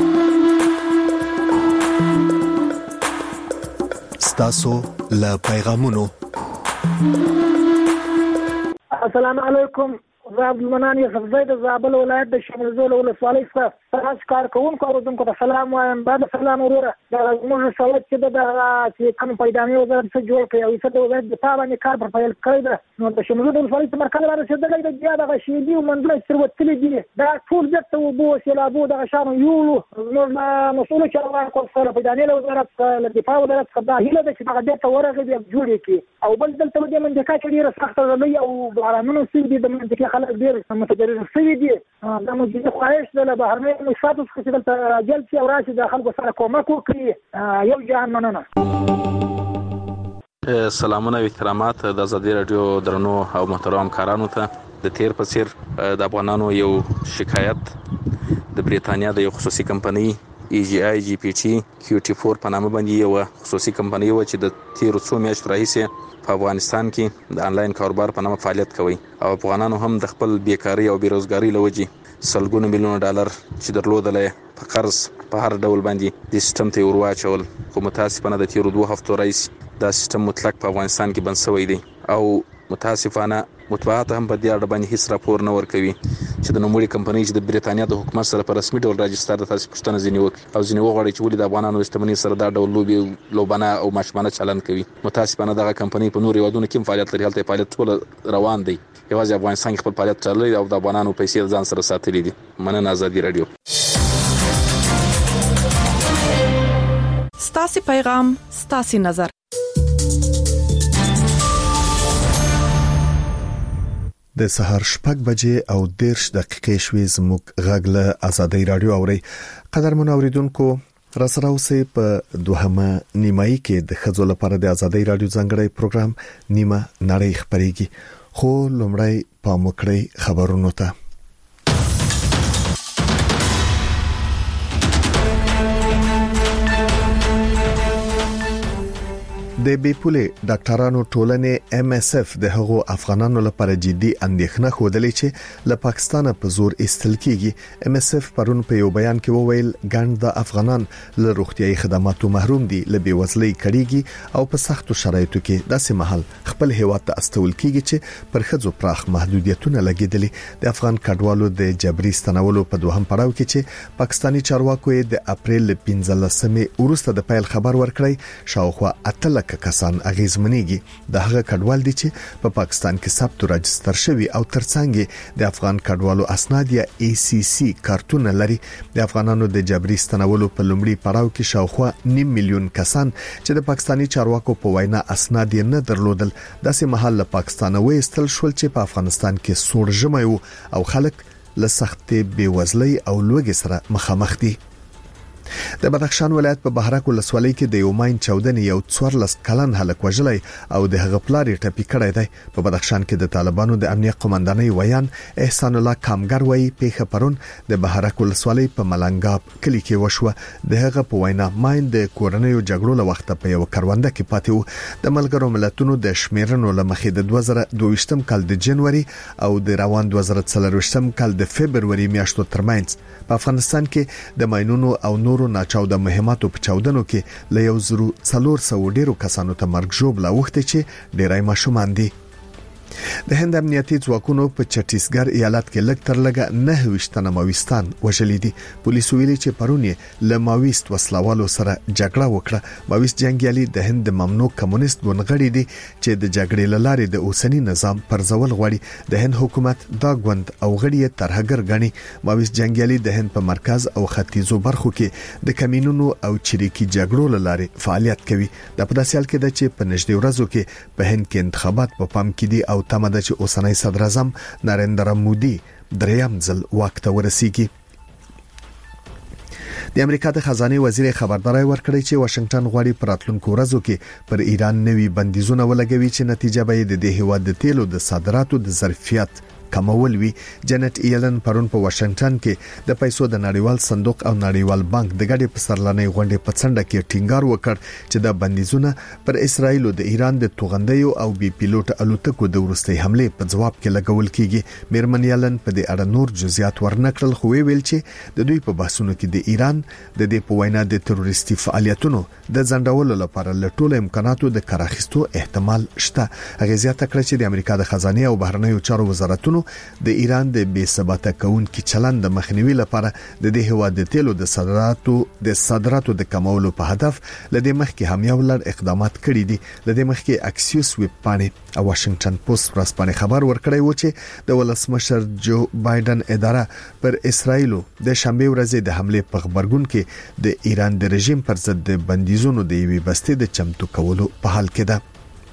ستاسو له پیغامونو. السلام علیکم. زه عبدالمنان یوسفزی د زابل ولایت د شمولزول ولسوالۍ څخه تاسو کار کوونکو اوریدونکو ته سلام وایم. بعد سلام وروره دا زموږ سوالت چې د چې کوم پیدانې وزارت څخه جوړ کړی او چې د وزارت دفاع باندې کار پر پیل کړی ده نو د شمولزول ولسوالۍ څخه مرکز را رسېدلی د بیا دغه شیدي او منځله چې وتلي دي دا ټول بیرته اوبو سیلابو دغه شانو یولو زموږ مسؤلو چارواکو سره پیدانې له وزارت له دفاع وزارت څخه دا هیله ده چې دغه بیرته ورغلي بیا جوړې کړي او بل دلته په دې منطقه کې ډېره سخته ځلۍ او بارانونه شوي دي. د منطقې خلک ډېر متضرر شوي دي. دا موږ د خواهش ده له بهرنیو مؤسساتو څخه چې دلته راجل شي او راشي د خلکو سره کومک وکړي. یو جهان مننه. سلامونه او احترامات د آزادي رادیو درنو او محترم کارانو ته. د تیر په څیر د افغانانو یو شکایت د بریتانیا د یو خصوصي کمپنۍ ای جی آی جی پی ټي کیو ټي فور په نامه باندې یو خصوصي کمپنۍ و چې د تیر څو میاشتو راهیسې په افغانستان کې د انلاین کاروبار په نامه فعالیت کوي او افغانانو هم د خپل بیکاری او بیروزګاری لوجې سلګونو میلیونه ډالر چې درلودلې په قرض په هر ډول باندې د سیستم ته ورواچول. خو متاسفانه د تیر دوه هفتو راهیسې دا سیستم مطلق په افغانستان کې بند شوی دی او متاسفانه مطبوعات هم په دې اړه باندې هیڅ راپور نه ورکوي چې د نوموړي کمپنۍ چې د بریتانیا د حکومت سره په رسمي ډول راجستر د تاسو پښتنه ځینې وکړي او ځینې وغواړي چې ولې د افغانانو استمنې سره دا ډول لوبي لوبانه او ماشومانه چلند کوي. متاسفانه دغه کمپنۍ په نورو هیوادونو کې فعالیت لري، هلته فعالیت ټول روان دی. یوازې افغانستان کې خپل فعالیت چلوي او د افغانانو پیسې ځان سره ساتلي دي. مننه. آزادي رادیو. ستاسو پیغام ستاسو نظر. د سهار شپږ بجې او دیرش دقیقې شوي زموږ غږ له آزادۍ رادیو اوري. قدرمن اوریدونکو، را سره اوسئ په دوهمه نیمایي کې د ښځو لپاره د آزادۍ رادیو ځانګړی پروګرام نیمه نړۍ خبرېږي. خو لومړی پام وکړئ خبرونو ته. د بیپولې ډاکټرانو ټولنې ام اس اف د هغو افغانانو لپاره جدي اندېښنه خوده چې له پاکستانه په زور ایستل کیږي. ام اس اف پرون په یو بیان کې وویل ګڼ د افغانان له روغتيایي خدماتو محروم دي، له بیوزلۍ کړيږي او په سختو شرایطو کې داسې محل خپل هیواد ته استول کیږي چې پر خځو پراخ محدودیتونه لګیدلي. د افغان کډوالو د جبري ستنولو په دوهم پړاو کې چې پاکستاني چارواکو د اپریل پنځلسمې وروسته د پیل خبر ورکړی، شاوخوا اتل کسان اغیزمنېږي. د هغه کډوال دي چې په پا پاکستان کې ثبت راجستر شوی او ترڅنګ د افغان کډوالو اسناد یا ای سی سی کارتونه لري. د افغانانو د جبري ستنولو په لومړي پړاو کې شاوخوا نیم میلیون کسان چې د پاکستاني چارواکو په وینا اسناد یې نه درلودل، داسې محل له پاکستان وېستل شول چې په افغانستان کې سوړ ژمی وو او خلک له سختې بیوزلۍ او لوږې سره مخامخ دي. د بدخشان ولایت په بهرک ولسوالۍ کې د یو ماین چاودنې یو څوارلس کلن هلک وژلای او د هغه پلار یې ټپي کړی دی. په بدخشان کې د طالبانو د امنیت قومندانۍ ویان احسان الله کامګر وایي پیښه پرون د بهرک ولسوالۍ په ملنګاب کلی کې وشوه. د هغه په وینا ماین د کورنیو جګړو له وخته په یو کرونده کې پاتې وو. د ملګرو ملتونو د شمیرنو لمخې د دوه زره دوه ویشتم کال د جنوري او د روان دوه زره څلور ویشتم کال د فبرवरी میاشتو ترمنځ په افغانستان کې د ماینونو او نورو ناچاو د مهماتو په چاودنو کې له یو زرو څلور سوه ډیرو کسانو ته مرګ ژوبله وخت چې ډیرای ماشومان دي. د هند امنیتي ځواکونو په چټیسګر ایالت کې لږ تر لږه نه وشتنه ماویستان وژلي دي. پولیسو ویلي چې پرونی له ماویست وسلوالو سره جګړه وکړه. ماویست جنگیالي د هند د ممنوع کمونیست ګوندغړي دي چې د جګړې لارې د اوسنی نظام پرځول غواړي. د هند حکومت دا ګوند او غړي ترهګر غني. ماویست جنگیالي د هند په مرکز او ختیځو برخو کې د کمینونو او چریکي جګړو لارې فعالیت کوي. د پداسیال کې د چې په نږدې ورځو کې په هند کې انتخابات په پام کې دي او تمه ده چې اوسنی صدر اعظم نریندرا مودي دریم ځل واک ته ورسیږي. د امریکا د خزانه وزیر خبرداري ورکړی چې واشنگټن غواړي پر راتلونکو ورځو کې پر ایران نوي بندیزونه ولګوي چې نتیجه به د دې هیواد د تیلو د صادراتو د ظرفیت کمول وی. جنت ایلن پرون په واشنگټن کې د پیسو د نړیوال صندوق او نړیوال بانک د ګډې پسرلنۍ غونډې په څنډه کې ټینګار وکړ چې د بندیزونه پر اسرایل او د ایران د توغندیو او بي پیلوټ الوتکو د ورستۍ حمله په جواب کې لګول کیږي. میرمن ایلن په دې اړه نور جزئیات ورنکړل، خو ویل چې د دوی په بحثونو کې د ایران د دې په وینا د تروریستي فعالیتونو د ځنډولو لپاره لټول امکاناتو د کاراخستو احتمال شته. هغه زیاته کړ چې د امریکا د خزانه او بهرنیو چارو وزارتونو د ایران د بې ثباته کونکي چلند د مخنیوي لپاره د دې هیواد د تیلو د صادراتو د صادراتو د کمولو په هدف لدې مخکې هم یو لړ اقدامات کړي دي. لدې مخکې اکسیوس ویب پاڼې او واشنگټن پوسټ ورځپاڼې خبر ورکړی و چې د ولسمشر جو بایدن اداره پر اسرایل د شنبه ورځې د حمله په خبرګون کې د ایران د رژیم پر ضد د بندیزونو د یوې بستې د چمتو کولو په حال کې ده.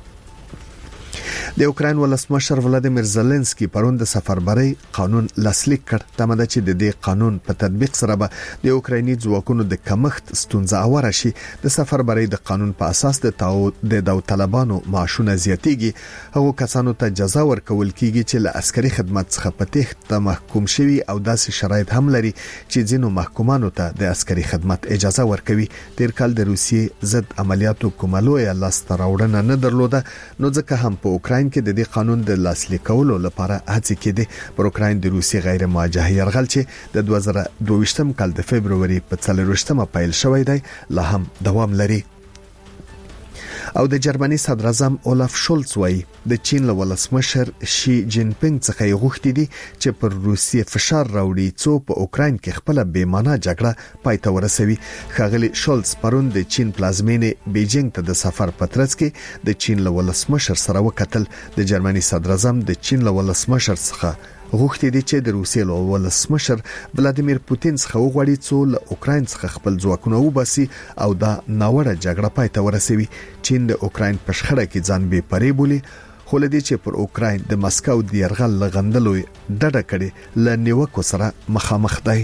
د اوکراین ولسمشر ولادیمیر زيلنسکي پرون د سفربري قانون لاسلیک کړ. تمه ده چې د دې قانون په تطبیق سره به د اوکرایني ځواکونو د کمښت ستونزه اوره شي. د سفربري د قانون په اساس د تاو د داوطلبانو معاشونه زیاتېږي. هغه کسانو ته جزا ورکول کیږي چې له عسکري خدمت څخه په تخت محکوم شوي او داسې شرایط هم لري چې ځینو محکومانو ته د عسکري خدمت اجازه ورکوي. تیر کال د روسیې ضد عملیاتو کوملو یا لاستر راوړنه نه درلوده، نو ځکه هم په اوکراین کې د دې قانون د لاسلیک کولو لپاره هڅې کېدې. پر اوکراین د روسي غیر موجه يرغل چې د دوه زره دوه ویشتم کال د فبرवरी په څلور ویشتمه پیل شوی دی لا هم دوام لري. او د جرمني صدر اعظم اولاف شولز وایي د چین له ولسمشر شي جین پینګ څخه غوښتي دي چې پر روسیې فشار راوړي څو په اوکراین کې خپل بې معنا جګړه پای ته ورسوي. ښاغلي شولز پرون د چین پلازمینې بیجینګ ته د سفر پترڅ کې د چین له ولسمشر سره وکتل. د جرمني صدر اعظم د چین له ولسمشر څخه غوښتي دي چې د روسیې له ولسمشر ولادیمیر پوتین څخه وغواړي چې له اوکراین څخه خپل ځواکونه وباسي او دا ناوړه جګړه پای ته ورسوي. چین د اوکراین په شخړه کې ځان بې پرې بولي، خو لدی چې پر اوکراین د مسکو د يرغل لغندلو ډډه کړي ل نیوکو سره مخامخ دی.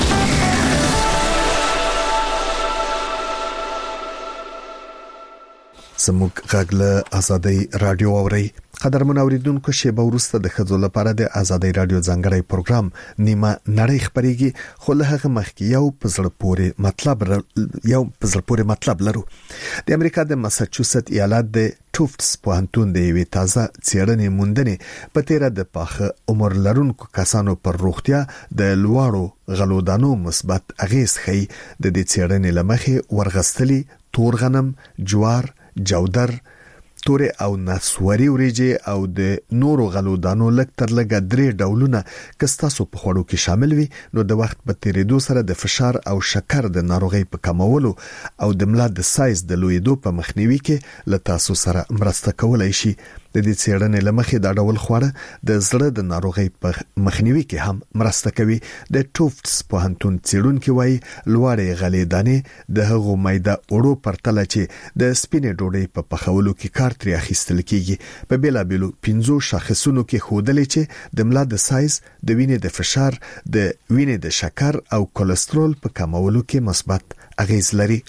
زموږ غاګله ازادي رادیو اوري قدرمن اوریدونکو شیبه ورسته د خځو لپاره د ازادي رادیو ځانګړی پروګرام نیمه نړۍ خبريږي خو له هغه مخکې یو پزړ پورې مطلب یو پزړ پورې مطلب لرو. د امریکا د ماساچوست ایالت د ټوفټس پوهنتون د یوې تازه څېړنې موندنې په تیر د پاخه عمر لرونکو کسانو پر روغتیا د لوړو غلودانو مثبت اغیز ښيي. د دې څېړنې لمخې ورغستلي تور غنم، جوار، جودر، تورې او نسواري وریجې او د نورو غلودانو لک تر لګه درې ډولونه کستاسو په خوړو کې شامل وي نو د وخت په تیریدو سره د فشار او شکر د ناروغي په کمولو او د ملا د سایز د لویدو په مخنیوي کې له تاسو سره مرسته کولای شي. د دې څېړنې لمخې دا ډول خواړه د زړه د ناروغي په مخنیوي کې هم مرسته کوي. د ټوفټس پوهنتون څېړونکي وایي لوړې غلې دانې د هغو مېده اورو پرتله چې د سپینې ډوډۍ په پخولو کې کار ترې اخیستل کیږي په بیلابیلو پنځو شاخصونو کې ښودلې چې د ملا د سایز، د وینې د فشار، د وینې د شکر او کولېسترول په کمولو کې مثبت اغیز لري.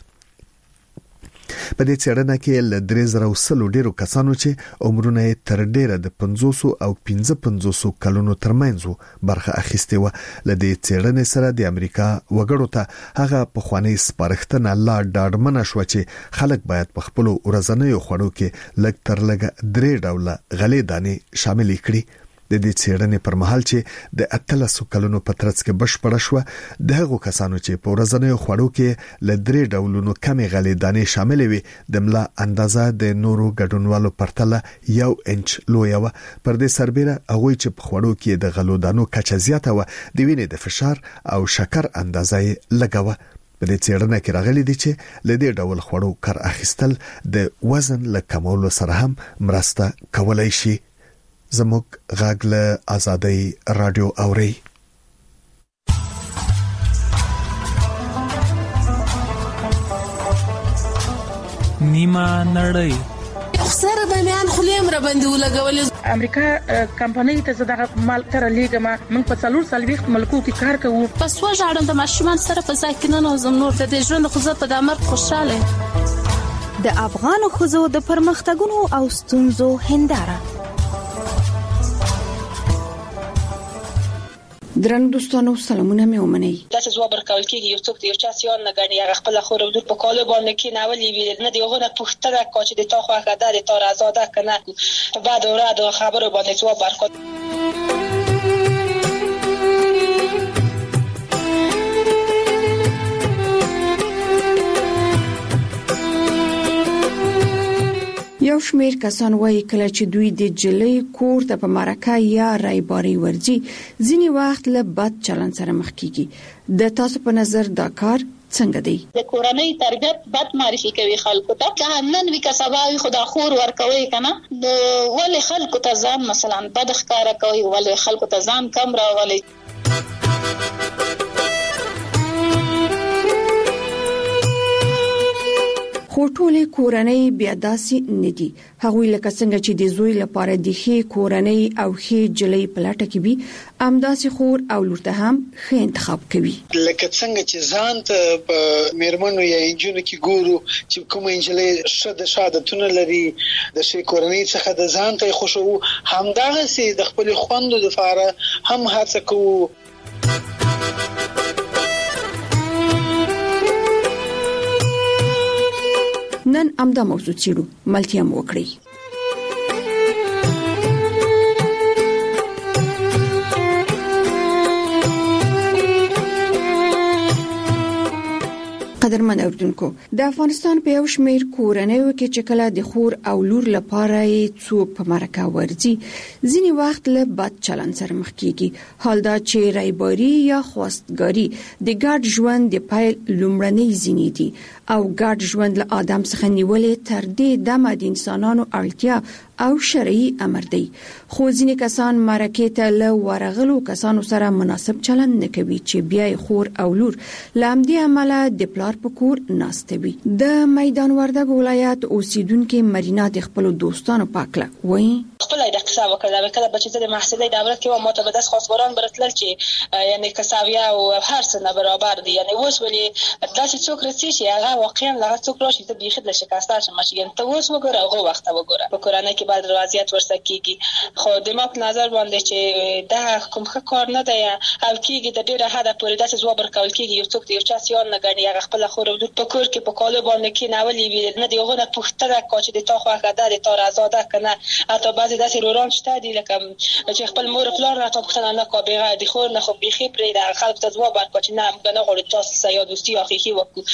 په دې څېړنه کې ل درې زره وسلو ډیرو کسانو چې عمرونه یې تر ډیره د پنځوس او پنځه پنځوس کلونو ترمنځ برخه اخیستې و. ل دې څېړنې سره د امریکا وګړو ته هغه په خواني سپارښتنه لا ډاډمنه شو چې خلک باید په خپل ورځنیو خوړو کې لږ تر لږه درې ډوله غلې دانې شامل کړي. د دې څېړنې پر مهال چې د اتلسو کلونو په ترڅ کې بشپړه شو د هغو کسانو چې په ورځنیو خوړو کې ل درې ډولونو کمې غلې دانې شامل وي د ملا اندازه د نورو ګډونوالو پرتله یو انچ لوی و. پر دې سربېره هغه چې په خوړو کې د غلو دانو کچه زیاته و د وینې د فشار او شکر اندازه لګوه. په دې څېړنه کې راغلي دي چې ل دې ډول خوړو کار اخیستل د وزن ل کمولو سره هم مرسته کولای شي. زموږ غاګله ازادي رادیو اوري. نیمه نړۍ سره د میان خلیم را باندې ولګولې. امریکا کمپنۍ ته زده مال تر لیګما موږ په څلور سلويخت ملکو کې کار کوو. پس و ژړم د ماشومان سره په ځای کې نه نوزم نور د ژوند خو زه په دمر خوشاله. د افغان خزو د پرمختګونو او ستونزو هنداره. درن دوستانو سلامونه مې ومنئ. دا چې ځواب ورکول کېږي یو څوک د یو چا سیال نه غني هغه خپل خور او د په کالو باندې کې ناولې ویل نه دی هغه پوښتنه کوي چې د تا خو هغه د تار آزاده کنه په بعد اوراد خبرو باندې ځواب ورکړي. یو شمیر کسان وایي کله چې دوی د جلې کور ته په مرکه یا رایباري ورځي ځینی وخت له بد چلند سره مخ کیږي. د تاسو په نظر دا کار څنګه دی؟ د کورنۍ تربیت بد معرفي کوي خلکو ته که نن وی کسبا وي خدا خور ورکوي کنه د ول خلکو ته ځان مثلا بد ښکارا کوي ول خلکو ته ځان کم راولي. خو ټولې کورنۍ بیا داسې نه دي. هغوی لکه څنګه چې د زوی لپاره د ښې کورنۍ او ښې جلې په لټه کې وي همداسې خور او لور ته هم ښه انتخاب کوي. لکه څنګه چې ځان ته په میرمنو یا انجونو کې ګورو چې کومه انجلې شاده شادتونه لري د ښې کورنۍ څخه د ځان ته خوشو همدغه د خپل خوندو لپاره هم هڅه کوو. نن امدا موضوع چیرو ملتيام وکړي. قدرمن اوردونکو د افغانستان په یو شمیر کورنیو کې چې کله د خور او لور لپاره څوک په مرکه ورځي ځینی وخت له بد چلند سره مخ کیږي. حال دا چې رایباری یا خواستګاری د ګډ ژوند د پیل لومړنۍ ځینی دي او ګډ ژوند له آدم څخه نیولې تر دې دمه د انسانانو اړتیا او شرعي امر دی، خو ځینې کسان مرکې ته له ورغلو کسانو سره مناسب چلند نه کوي چې بیا خور او لور لامدي عمله د پلار په کور ناسته وي. د میدان وردګ ولایت اوسیدونکو مرینا د خپل دوستانو پاکله وایي خپل د حساب وکړه کله بچی د محصلې د امرت کې و معتمدس خاصوران برتل چې یعنی کساویا او هر څه نه برابر دي، یعنی اوس ولې داسې څوک رسي چې هغه واقعا هغه څوک راشي ته بيخي د شکاسته شمه چې ته اوس وګوره هغه وخت وګوره په کورانه کې بعد وضعیت ورسره کیږي. خو د ما په نظر باندې چې دا کوم ښه کار نه دی او کیږي د ډیره حد پورې داسې ځواب ورکول کیږي یو څوک یو چا سیان نه غني هغه خپل خور او په کور کې په کالو باندې کې ناولي وی نه دی هغه نه پوښتنه کوي چې د تا خو هغه د تار آزاده کنه حتی بعضی داسې روران شته دي لکه چې خپل مور پلار نه پوښتنه نه کوي د خور نه خو بيخي پرې د خلک ته ځواب ورکړي چې نه بنه غوړي تاسو سیا دوستي اخیخي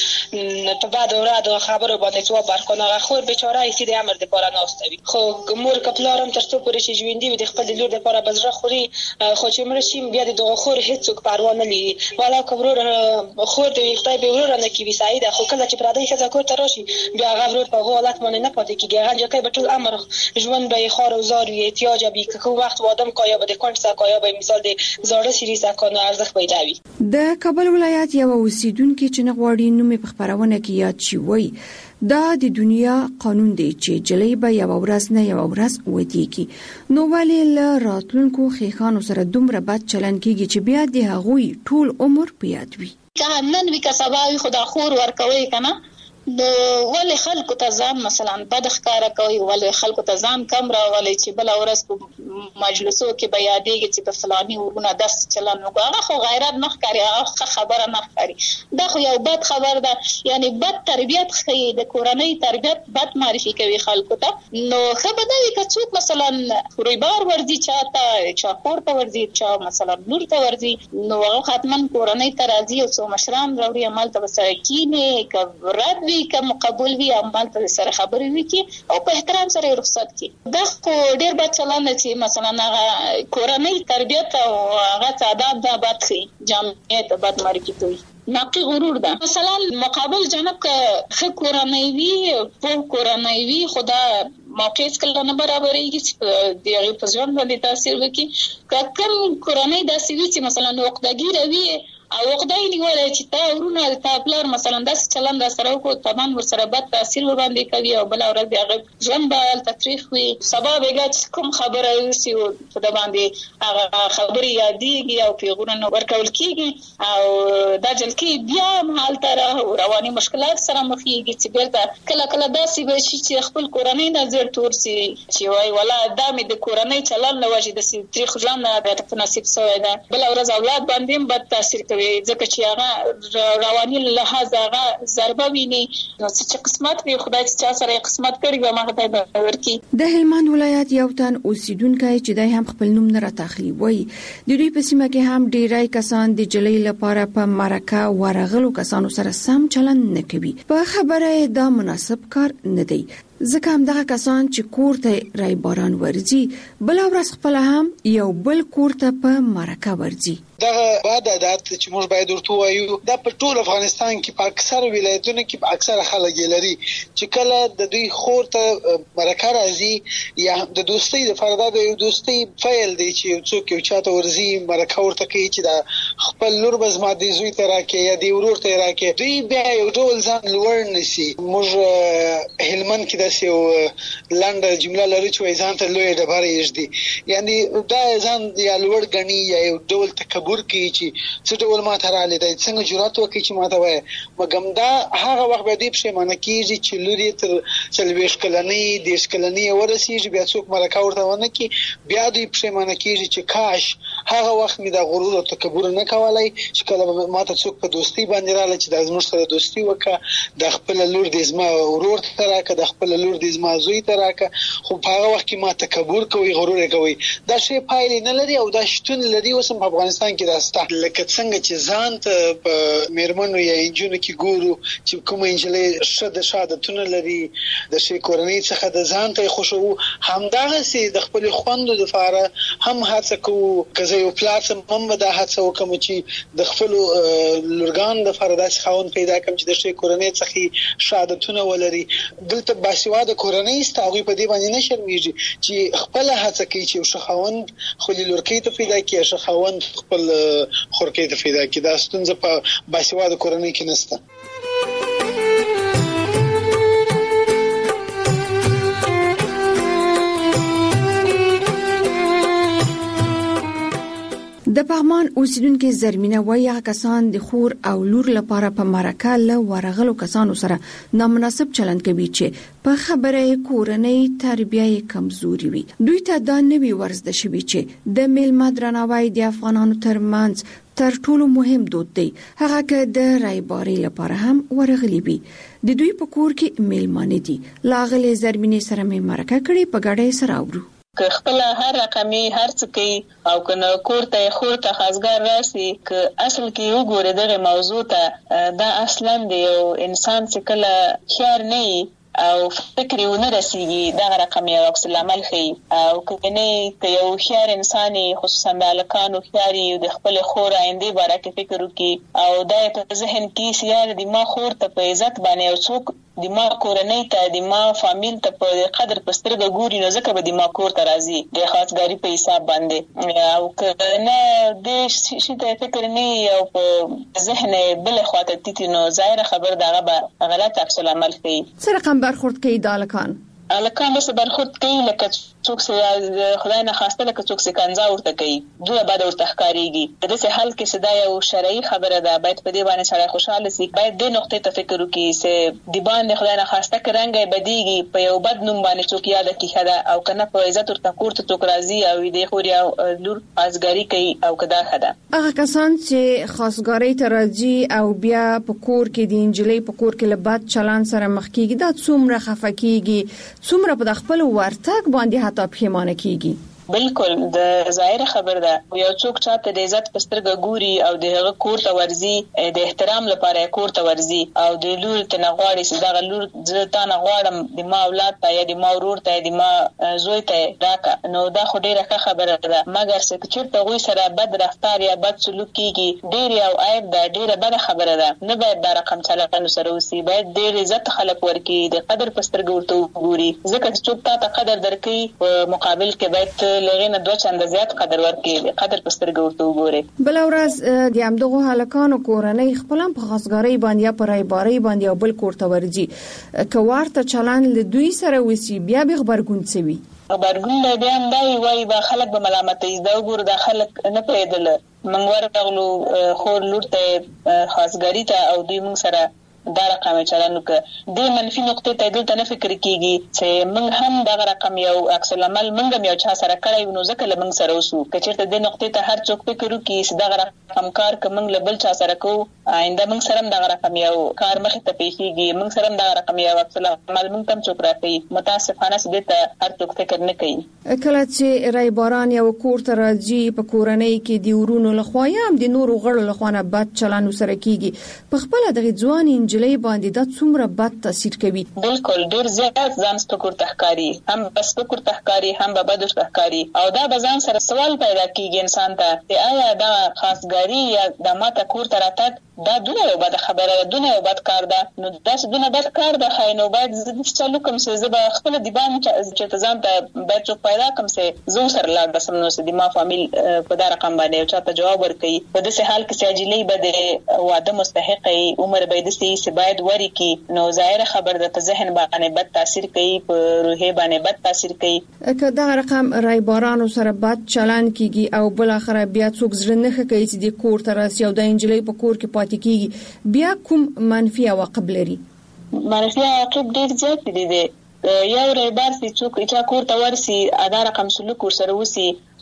وکړو په بعد اوراده خبرو باندې ځواب ورکړي خو بیچاره یې سید امر د پاره ناستوي. خو مور کپلارم تر څو پورې چې ژوندۍ وي د خپل لور د پاره بزره خوري خو چې مرشي بیا د دغه خور هیڅ پروا نه لري والا کبرور خور د خدای به ورور نه کی وي سعید خو کله چې پردای خزه کور تراشي بیا هغه ورور په حالت باندې نه پاتې کیږي هغه ځکه به ټول امر ژوند به خور او زار وي احتیاج به که وخت وادم کایا به د کونټ سکایا به مثال د زړه سری سکانو ارزښت پیدا وي. د کابل ولایت یو اوسیدونکو چې نغواړي نوم په خبرونه کې یاد شي وای دا د دنیا قانون دی چې جلې به یو ورځ نه یو ورځ ودیږي، نو ولې له راتلونکو خېخانو سره دومره بد چلن کیږي چې بیا د هغوی ټول عمر په یاد وي. که نن وی که سبا وی خدا خور ورکوي کنه نو ولې خلکو ته ځان مثلا بد ښکارا کوي، ولې خلکو ته ځان کم را ولې چې بل ورځ په مجلسو کې به یادېږي چې په فلاني ورونه داس چلن وګړه خو غیرت نه ښکاري هغه خبره نه ښکاري. دا خو یو بد خبر ده، یعنی بد تربیت خي د کورنۍ تربیت بد معرفي کوي خلکو ته. نو خبره ده چې څوک مثلا رويبار ورځي چاته چا خور ته ورځي چا مثلا نور ته ورځي نو هغه ختمن کورنۍ ته راځي او څو مشران راوړي عمل ته وسکینه کبرت کم قبول وی عمل ته سره خبرې وکي او په احترام سره رخصت کی. دا خو ډیر بد چلند چې مثلا هغه کورنۍ تربیت او هغه عادت د بد خي جامعیت بد معرفي کوي ناقي غرور ده. مثلا مقابل جنب که خ کورنۍ وی په کورنۍ وی خدا موقع کله نه برابرېږي چې د هغه په ځوان باندې تاثیر وکړي. که کوم کورنۍ داسې وي چې مثلا وقتګی روي او خدای نیولای چې تا ورونه تا پلار مثلا داس چلند سره کو تمام ور سره بد تاثیر ور باندې کوي او بل ورځ هغه ژوند به تاریخ وي سبا به کوم خبره وسی او په د باندې هغه خبري یادېږي او پیغورونه ورکول کیږي او دا جلکی بیا حال تر رواني مشکلات سره مخ کیږي چې بیرته کله کله داسې به شي چې خپل کورنۍ نظر تورسي چې وای ولا دا مې د کورنۍ چلند لوجه د تاریخ ژوند د تناسب سوی ده بل ورځ اولاد باندې بد تاثیر کوي ځکه چې هغه رواني لحاظ هغه ضربه ویني نو چې قسمت به خدای چې چا سره قسمت کړی به ما ته ورکی. د هلمند ولایت یو تن اوسیدونکو چې دای هم خپل نوم نه راټاخلی وای د دوی په سیمه کې هم ډیرای کسان د جلې لپاره په مرکه ورغلو کسانو سره سم چلند نه کوي. په خبره دا مناسب کار نه دی ځکه هم دغه کسان چې کور ته رای باران ورځي بل ورځ خپل هم یو بل کور ته په مرکه ورځي. دغه بعد عادت چې موږ باید ورته وایو دا په ټول افغانستان کې په اکثر ولایتونو کې په اکثر خلک لري چې کله د دوی خور ته مرکه راځي یا د دوستۍ د فردا د دوستۍ فعل دی چې څوک یو چاته ورځي مرکه ورته کوي چې دا خپل لور بزما دي زوی ته راکې یا دی ورور ته راکې دوی بیا یو ډول ځان لوړ نشي. موږ هلمند کې داسې یو لاندې جمله لري چې ځان ته لوی ډبره یږدي یعنی دا ځان یا لوړ غني یا یو ډول تکبر کی چې څه ډول ما ته را لیدای څنګه جرأت وکړي چې ما ته وای مګم دا هغه وخت به دې پښیمانه کیږي چې لوري تر څلويش کلنۍ دیش کلنۍ ورسیږي بیا څوک مرکه ورته ونه کی بیا دې پښیمانه کیږي چې کاش هغه وخت می دا غرور او تکبر نه کولای چې کله ما ته څوک په دوستي باندې رااله چې د زموږ سره دوستي وکړه د خپل لور د زما ورور ته راکړه د خپل لور د زما زوی ته راکړه خو په هغه وخت کې ما تکبر کوي غرور کوي دا شی پایله نه لري او دا شتون لري اوس په افغانستان افغانستان کې راسته لکه څنګه چې ځان ته په میرمنو یا انجونو کې ګورو چې کوم انجلې شته شادتونه لري د شي کورنۍ څخه د ځان ته خوشو همدغه سي د خپل خوندو لپاره هم هڅه کوو کزه یو پلاتم هم د هڅه وکم چې د خپل لورګان د فرداس خاون پیدا کوم چې د شي کورنۍ څخه شادتونه ولري دلته باسواده کورنۍ ستاوي په دې باندې نشرمېږي چې خپل هڅه کوي چې شخاوند خپل لورکې ته پیدا کړي شخاوند خپل خورکې ته پیدا کړي دا ستونزه په باسواده کورنۍ کې نشته. د پغمان اوسیدونکو زرمینه وایي کسان د خور او لور لپاره په مرکه له ورغلو کسانو سره نامناسب چلند کوي چې په خبره کورنۍ تربیه کمزوري وي. دوی ته دا نوي ورزده شوي چې د میلمه درناوی د افغانانو ترمنځ تر ټولو مهم دود دی. هغه که د رایباري لپاره هم ورغلي وي. د دوی په کور کې میلمانه دي. لاغله زرمینه سره مې مرکه کړي په ګډه سره اورو. که خپل هر رقمي هر څه کوي او کنه کور ته خور ته خاصګر راسي که اصل کې وګوره دغه موضوع ته دا اصلا د یو انسان چې کله خیر نه او فکر یې ونه رسیږي دا رقم یو عکس العمل خي او کنه ته یو خیر انساني خصوصا د الکانو خیاري د خپل خور آینده باره کې فکر وکي او دا په ذهن کې سیار د ما خور ته په عزت باندې او څوک د ما کورنۍ ته د ما فامیل ته په قدر پسترګه ګوري نو ځکه به د ما کور ته راځي د خاصګاری په حساب باندې او کنه د شي ته فکر نه او په ذهن بل خواته تیتی نو ظاهر خبر دغه به غلط عکس العمل کوي. سره رقم برخورد کوي د الکان الکان بس برخورد کوي لکه څوک چې خدای نه خواسته لکه څوک چې کنځا ورته کوي دوی بعد ورته ښکاریږي د څه حل کې صدا یو شرعي خبره ده باید په دې باندې سره خوشاله سي باید د نقطې ته فکر وکړي چې د باندې خدای نه خواسته کرانګي بدیږي په یو بد نوم باندې څوک یاد کیخدا او کنه په عزت ورته کوړه څوک راځي او دې خوري او لور ازګاری کوي او کدا خدا هغه کسان چې خاصګاری ته راځي او بیا په کور کې د انجلۍ په کور کې لبات چلان سره مخ کیږي دا څومره خفکیږي څومره په خپل ورتګ باندې تا پیمانه کیږي. بالکل د ظاهر خبر ده یو څوک چاته د عزت پسترګه ګوري او د هغه کور ته ورزي د احترام لپاره کور ته ورزي او د لور ته نغواړي چې دا لور ځتا نغواړم د ما اولاد ته یا د ما ورور ته د ما زوی ته راکا نو دا خو ډیره ښه خبره ده مګر چې چیرته غوي سره بد رفتار یا بد سلوک کیږي ډیر او عیب ده ډیره بده خبره ده نه باید دا رقم چلند سره وسی باید ډیر عزت خلک ورکي د قدر پسترګه ورته ګوري ځکه چې څوک ته قدر درکې په مقابل کې باید لغینه دوه چند زیات قدر ورکړي قدر پسترګه ورته وګوري. بل ورځ د همدغه هلکانو کورنۍ خپل په خاصګاری باندې یا پرایباری باندې او بل کور ته ورځي کوارته چلان له دوی سره وسی بیا به خبرګون سوي خبرګون له بیا اندای وای با خلک به ملامتې دا وګور دا خلک نه پیدل منګور غلو خور لور ته خاصګاری ته او دوی موږ سره دا رقم چلانو کې د منفي نقطې ته دلته نه فکر کیږي چې موږ هم دا رقم یو عکس العمل موږ یو چا سره کړی نو ځکه لمن سره وسو کچېرته د نقطې ته هر څوک فکر وکړي چې دا رقم کار کوم لبل چا سره کو آینده موږ سره دا رقم یو کار مخ ته پیښیږي موږ سره دا رقم یو عکس العمل موږ تم څوک راځي متاسفانه چې ته هر څوک فکر نه کوي. کله چې رایباران یو کور ته راځي په کورنۍ کې دی ورونو لخوا یا هم د نورو غړو لخوا نه بد چلند سره کیږي په خپل دغه ځوان انجلۍ باندې د څومره بد تاثیر کوي. بالکل ډیر زیات ځان سپکور تحکاری هم بس سپکور تحکاری هم به بد تحکاری او دا بزان سره سوال پیدا کیږي انسان ته چې آیا دا خاصګاری یا د ماته کور ته راتګ دا دونه یو بد خبره دونه یو بد کار ده نو دا دونه بد کار ده خاينو باید زه چلو کوم چې زه به خپل دی باندې چې ځان ته باید څوک پیدا کوم چې زه سره لا بسم نو چې د ما فامیل په دا رقم باندې چا ته جواب ورکړي په دې حال کې چې اجلې بده واده مستحقې عمر به د سي باید وری کی نو ظاهر خبر ده په ذهن باندې بد تاثیر کوي په روحي باندې بد تاثیر کوي که دا رقم رایبارانو سره بد چلند کیږي او بل اخر بیا څوک زړه نه کوي چې د کور ته راسي او د انجلۍ په کور کې پاتې کیږي بیا کوم منفي عواقب لري. منفي عواقب ډیر زیات دي دي یو رایبار چې څوک چې کور ته ورسي ادا رقم سلوک ور سره وسی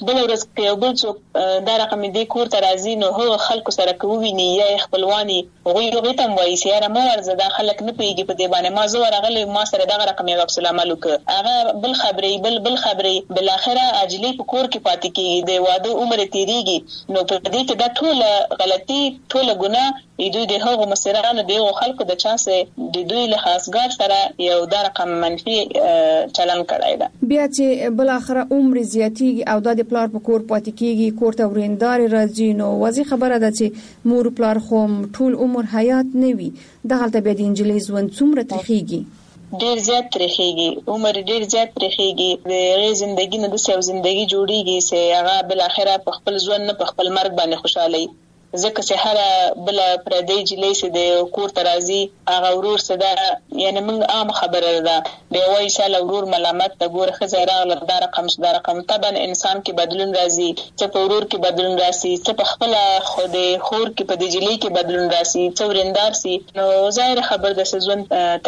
بل ورځ کې یو بل څوک دا رقم دې کور ته راځي نو هغه خلکو سره کوویني یا خپلواني هغه یو ته وایي چې را مو ورزه دا خلک نه پیږي په دې باندې ما زه ورغلی ما سره دا رقم یو سلام علیکم هغه بل خبرې بل بل خبرې بل اخره اجلی په کور کې پاتې کیږي د واده عمر تیریږي نو په دې کې دا ټول غلطي ټول ګناه دوی د هغو مسرانو د خلکو د چانسه د دوی له خاصګار سره یو دا رقم منفي چلن کړای دا بیا چې بل اخره عمر زیاتیږي او د پلار په کور پاتې کیږي کور ته ورندار راځي نو واضح خبره ده چې مور پلار خو ټول عمر حیات نه وي دغه ته به د انجلۍ ژوند څومره تخیږي ډیر زیات ترخیږي عمر ډیر زیات ترخیږي د غي ژوندۍ نه د سیو ژوندۍ جوړیږي چې هغه بل اخره په خپل ژوند نه په خپل مرګ باندې خوشاله ځکه چې هر بل پردی جلې سي د کور ترازی هغه ورور صدا یعنی موږ عام خبره ده به وایي چې ورور ملامت د ګور خزیره له رقم د رقم طبعا انسان کې بدلون راځي چې په ورور کې بدلون راځي چې په خپل خود خور کې په د جلې کې بدلون راځي چې ورندار سي نو ظاهر خبر د سزون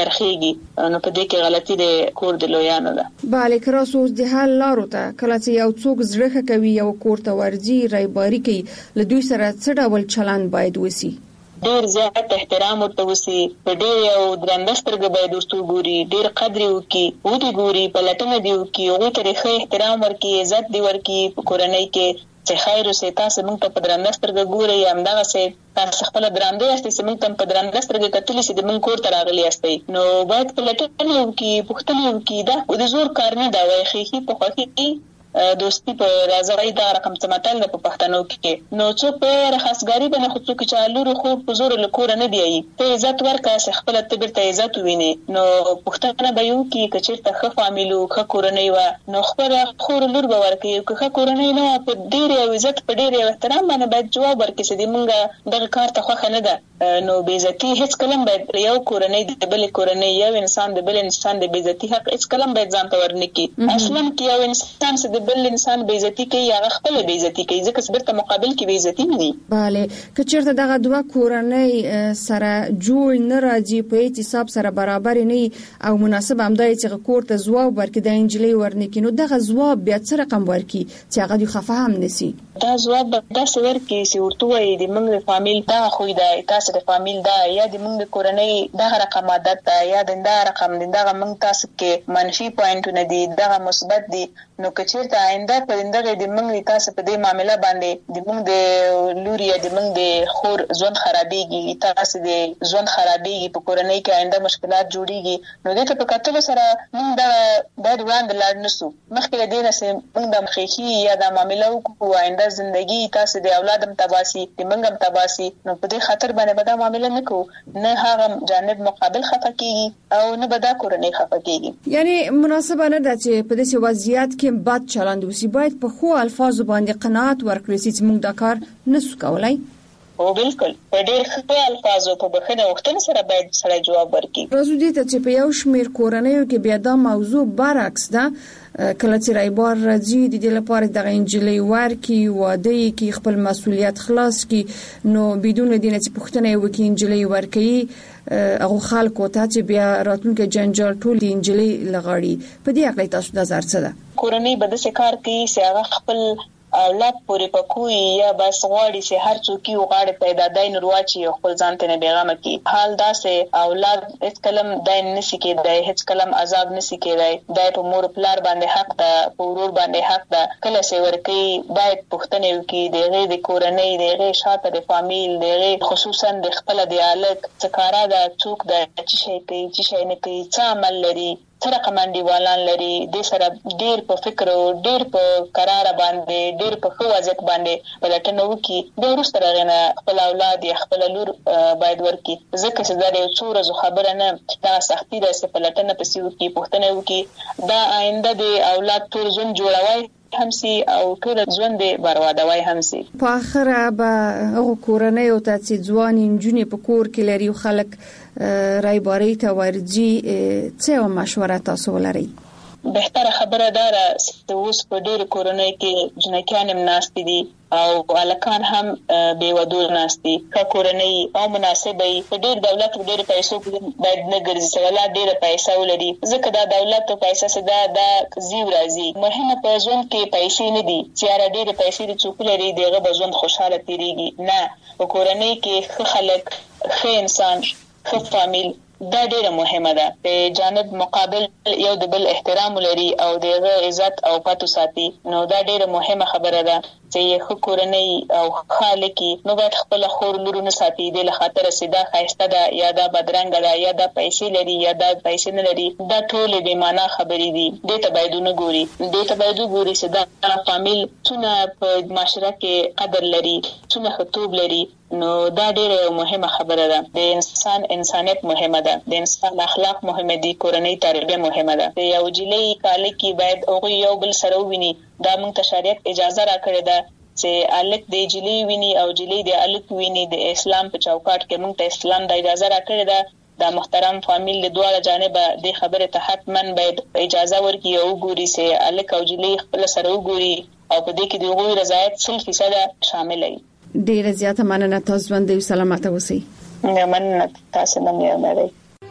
ترخیږي نو په دې کې غلطي د کور د لویانو ده bale کراسو د حل لارو ته کله چې یو څوک زړه کوي یو کور ته ورځي رایباری کوي له دوی سره څه ول چلان باید وسی ډیر زیات احترام ورته وسی په ډیر یو درندسترګ باید ورته ګوري ډیر قدر وکي او دې ګوري په لټنه دی وکي او طریقې احترام ورکي عزت دی ورکي په کورنۍ کې چې خیر او ستا سمون ته په درندسترګ ګوري همدغه سه تاسو خپل درندې استې سمون ته په درندسترګ کتلی سي د من کور ته راغلي استې نو باید په لټنه وکي پښتنه وکي دا د زور کار نه دا وایي خې په خوخي کې دوستي په راځي دا رقم تماتل په پښتنو کې نو څو په خاصګاری باندې خو څوک چې لوري خو په زور له کور نه دی ته عزت ورکا خپل تبر ته عزت ویني نو پښتنه به یو کې کچیر ته خ فامیلو خ کورنۍ و نو خبر خور لور به ورکي خ کورنۍ نو په ډیر عزت په ډیر احترام باندې باید جواب ورکړي چې موږ دغه کار ته خو نه ده نو بیزتی هیڅ کلم باید یو کورنۍ د بل کورنۍ یو انسان د بل انسان د بیزتی حق هیڅ کلم باید ځان ته ورنکي اصلا کې یو انسان چې بل انسان بے عزتی کوي یا خپل بے عزتی کوي ځکه سبرته مقابل کې بے عزتی نه دي bale کچرته دغه دوه کورنۍ سره جوړ نه راځي په حساب سره برابر نه او مناسب همدای چې کور ته ځواب ورکړي د انجلۍ ورنکې نو دغه ځواب بیا څه رقم ورکړي چې هغه د خفه هم نسی دا ځواب دا څه ورکړي چې ورته وایي د موږ فامیل دا خو دا تاسو د فامیل دا یا د موږ کورنۍ دا رقم عادت یا د دا رقم د دا موږ تاسو کې منفي پوینټونه دي دا مثبت دي نو کچیرته آینده په دغه د موږ تاسو په دې معاملې باندې د موږ د لوري د موږ د خور ژوند خرابېږي تاسو د ژوند خرابېږي په کورنۍ کې آینده مشکلات جوړيږي نو دې ته په کتلو سره موږ دا د وړاندې لاړ نشو مخکې دې نه سم موږ د مخېخي یا د معاملې وکړو آینده ژوندۍ تاسو د اولادم تباسي د موږ هم تباسي نو په دې خاطر باندې به دا معاملې نه کوو نه هغه جانب مقابل خفه کیږي او نه به دا کورنۍ خفه کیږي یعنی مناسبه نه ده چې په دې وضعیت کې بد چلند وسی باید په خو الفاظ باندې قناعت ورکړي چې موږ دا کار نسو کولای او بالکل په ډېر ښه الفاظو په بخښنه وختونه سره باید سره جواب ورکړي راځو دې ته چې په یو شمیر کورنۍ کې بیا دا موضوع برعکس ده کله چې رایبار راځي د دې لپاره د انجلۍ ورکی واده کې خپل مسولیت خلاص کی نو بدون دینه چې پښتنه وکي انجلۍ ورکی هغه خلکو ته چې بیا راتلونکي جنجال ټول د انجلۍ لغړی په دې اړه تاسو د نظر څه ده کورنۍ به د کار کوي چې هغه خپل اولاد پورې پکوي یا بس غواړي چې هر څوک یو غاړه پیدا دای نورواچی خپل ځان ته نه بیغمه کی حال دا سه اولاد هیڅ کلم دای نسی کېدای هیڅ کلم عذاب نسی کېدای دای په مور پلار باندې حق ده په ورور باندې حق ده کله چې ورکی باید پښتنه وکي د غیر د کورنۍ د غیر شاته د فامیل د غیر خصوصا د خپل د الک څکارا د څوک د چې شي کوي چې شي نه کوي څه عمل لري سره کمانډي والان لري د سره ډیر په فکر او ډیر په قرار باندې ډیر په خو وضعیت باندې بلټنه وکي د ورسره غنه خپل اولاد یا خپل لور باید ورکی ځکه چې دا یو څوره زو خبره نه دا سختي ده چې بلټنه پسې وکي پښتنه وکي دا آینده د اولاد تور ژوند جوړوي همسي او ټول ژوند بربادوي همسي په اخره به هغه کورنۍ او ته ځوان انجونې په کور کې لري خلک رایباری ته ورځي څه مشوره تاسو ولرئ بهتره خبره ده چې اوس په ډېر کورنۍ کې جنکیان هم ناست دي او الکان هم به ودول ناشتي کا کورنۍ او مناسبې ډېر دولت ډېر پیسو باید نه ګرځي ولا ډېر پیسې ولري ځکه دا دولت او پیسې صدا دا زیو راځي مهمه په ژوند کې پیسې نه دي چې را ډېر پیسې د څوک لري دغه به ژوند خوشاله تیریږي نه په کورنۍ کې خلک ښه انسان ښه فامیل دا ډیره مهمه ده په جانب مقابل یو د بل احترام لري او دغه عزت او پاتو ساتي نو دا ډیره مهمه خبره ده چې یو کورنۍ او خالقي نو باید خپل خور لورونه ساتي د لخاطر سیده خایسته ده یا دا بدرنګ ده یا دا پیسې لري یا دا پیسې نه لري دا ټول به معنا خبرې دي د ته باید نه ګوري د ته باید ګوري سیده فامیل څونه په معاشره کې قدر لري څونه خطوب لري نو دا ډیره مهمه خبره ده د انسان انسانیت مهمه ده د انسان اخلاق مهمه دي کورنۍ تربیه مهمه ده یو جلی کال کې باید او یو بل سره ویني دا موږ ته شریعت اجازه راکړې ده چې الک د جلی ویني او جلی د الک ویني د اسلام په چوکاټ کې موږ ته اسلام د اجازه راکړې ده دا محترم فامیل له دوه جانبه د خبره ته حتمن باید اجازه ورکړي او ګوري چې الک او جلی خپل سره وګوري او په دې کې د غوړي رضایت سل فیصد شامل وي ډیره زیاته مننه تاسو باندې سلامات اوسئ مننه تاسو باندې مې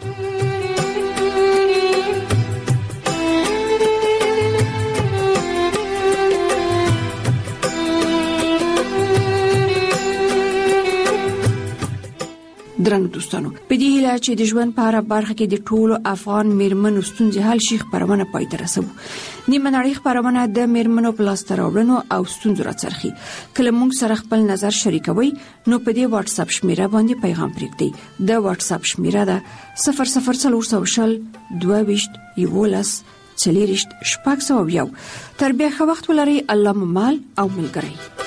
درنګ دوستانو په دې هیله چې د ژوند په اړه برخه کې د ټولو افغان میرمنو ستونزې حل شي خبرونه پای ته رسوي نیمه نړۍ خبرونه د میرمنو په لاس راوړنو او ستونزو راڅرخي کله موږ سره خپل نظر شریکوي نو په دې واتس اپ شمیره باندې پیغام پرېږدئ د واتس اپ شمیره ده صفر صفر څلور شل دوه ویشت یولس څلور شپږ سوه یو تر بیا ښه وخت ولرئ الله مو مال او ملګری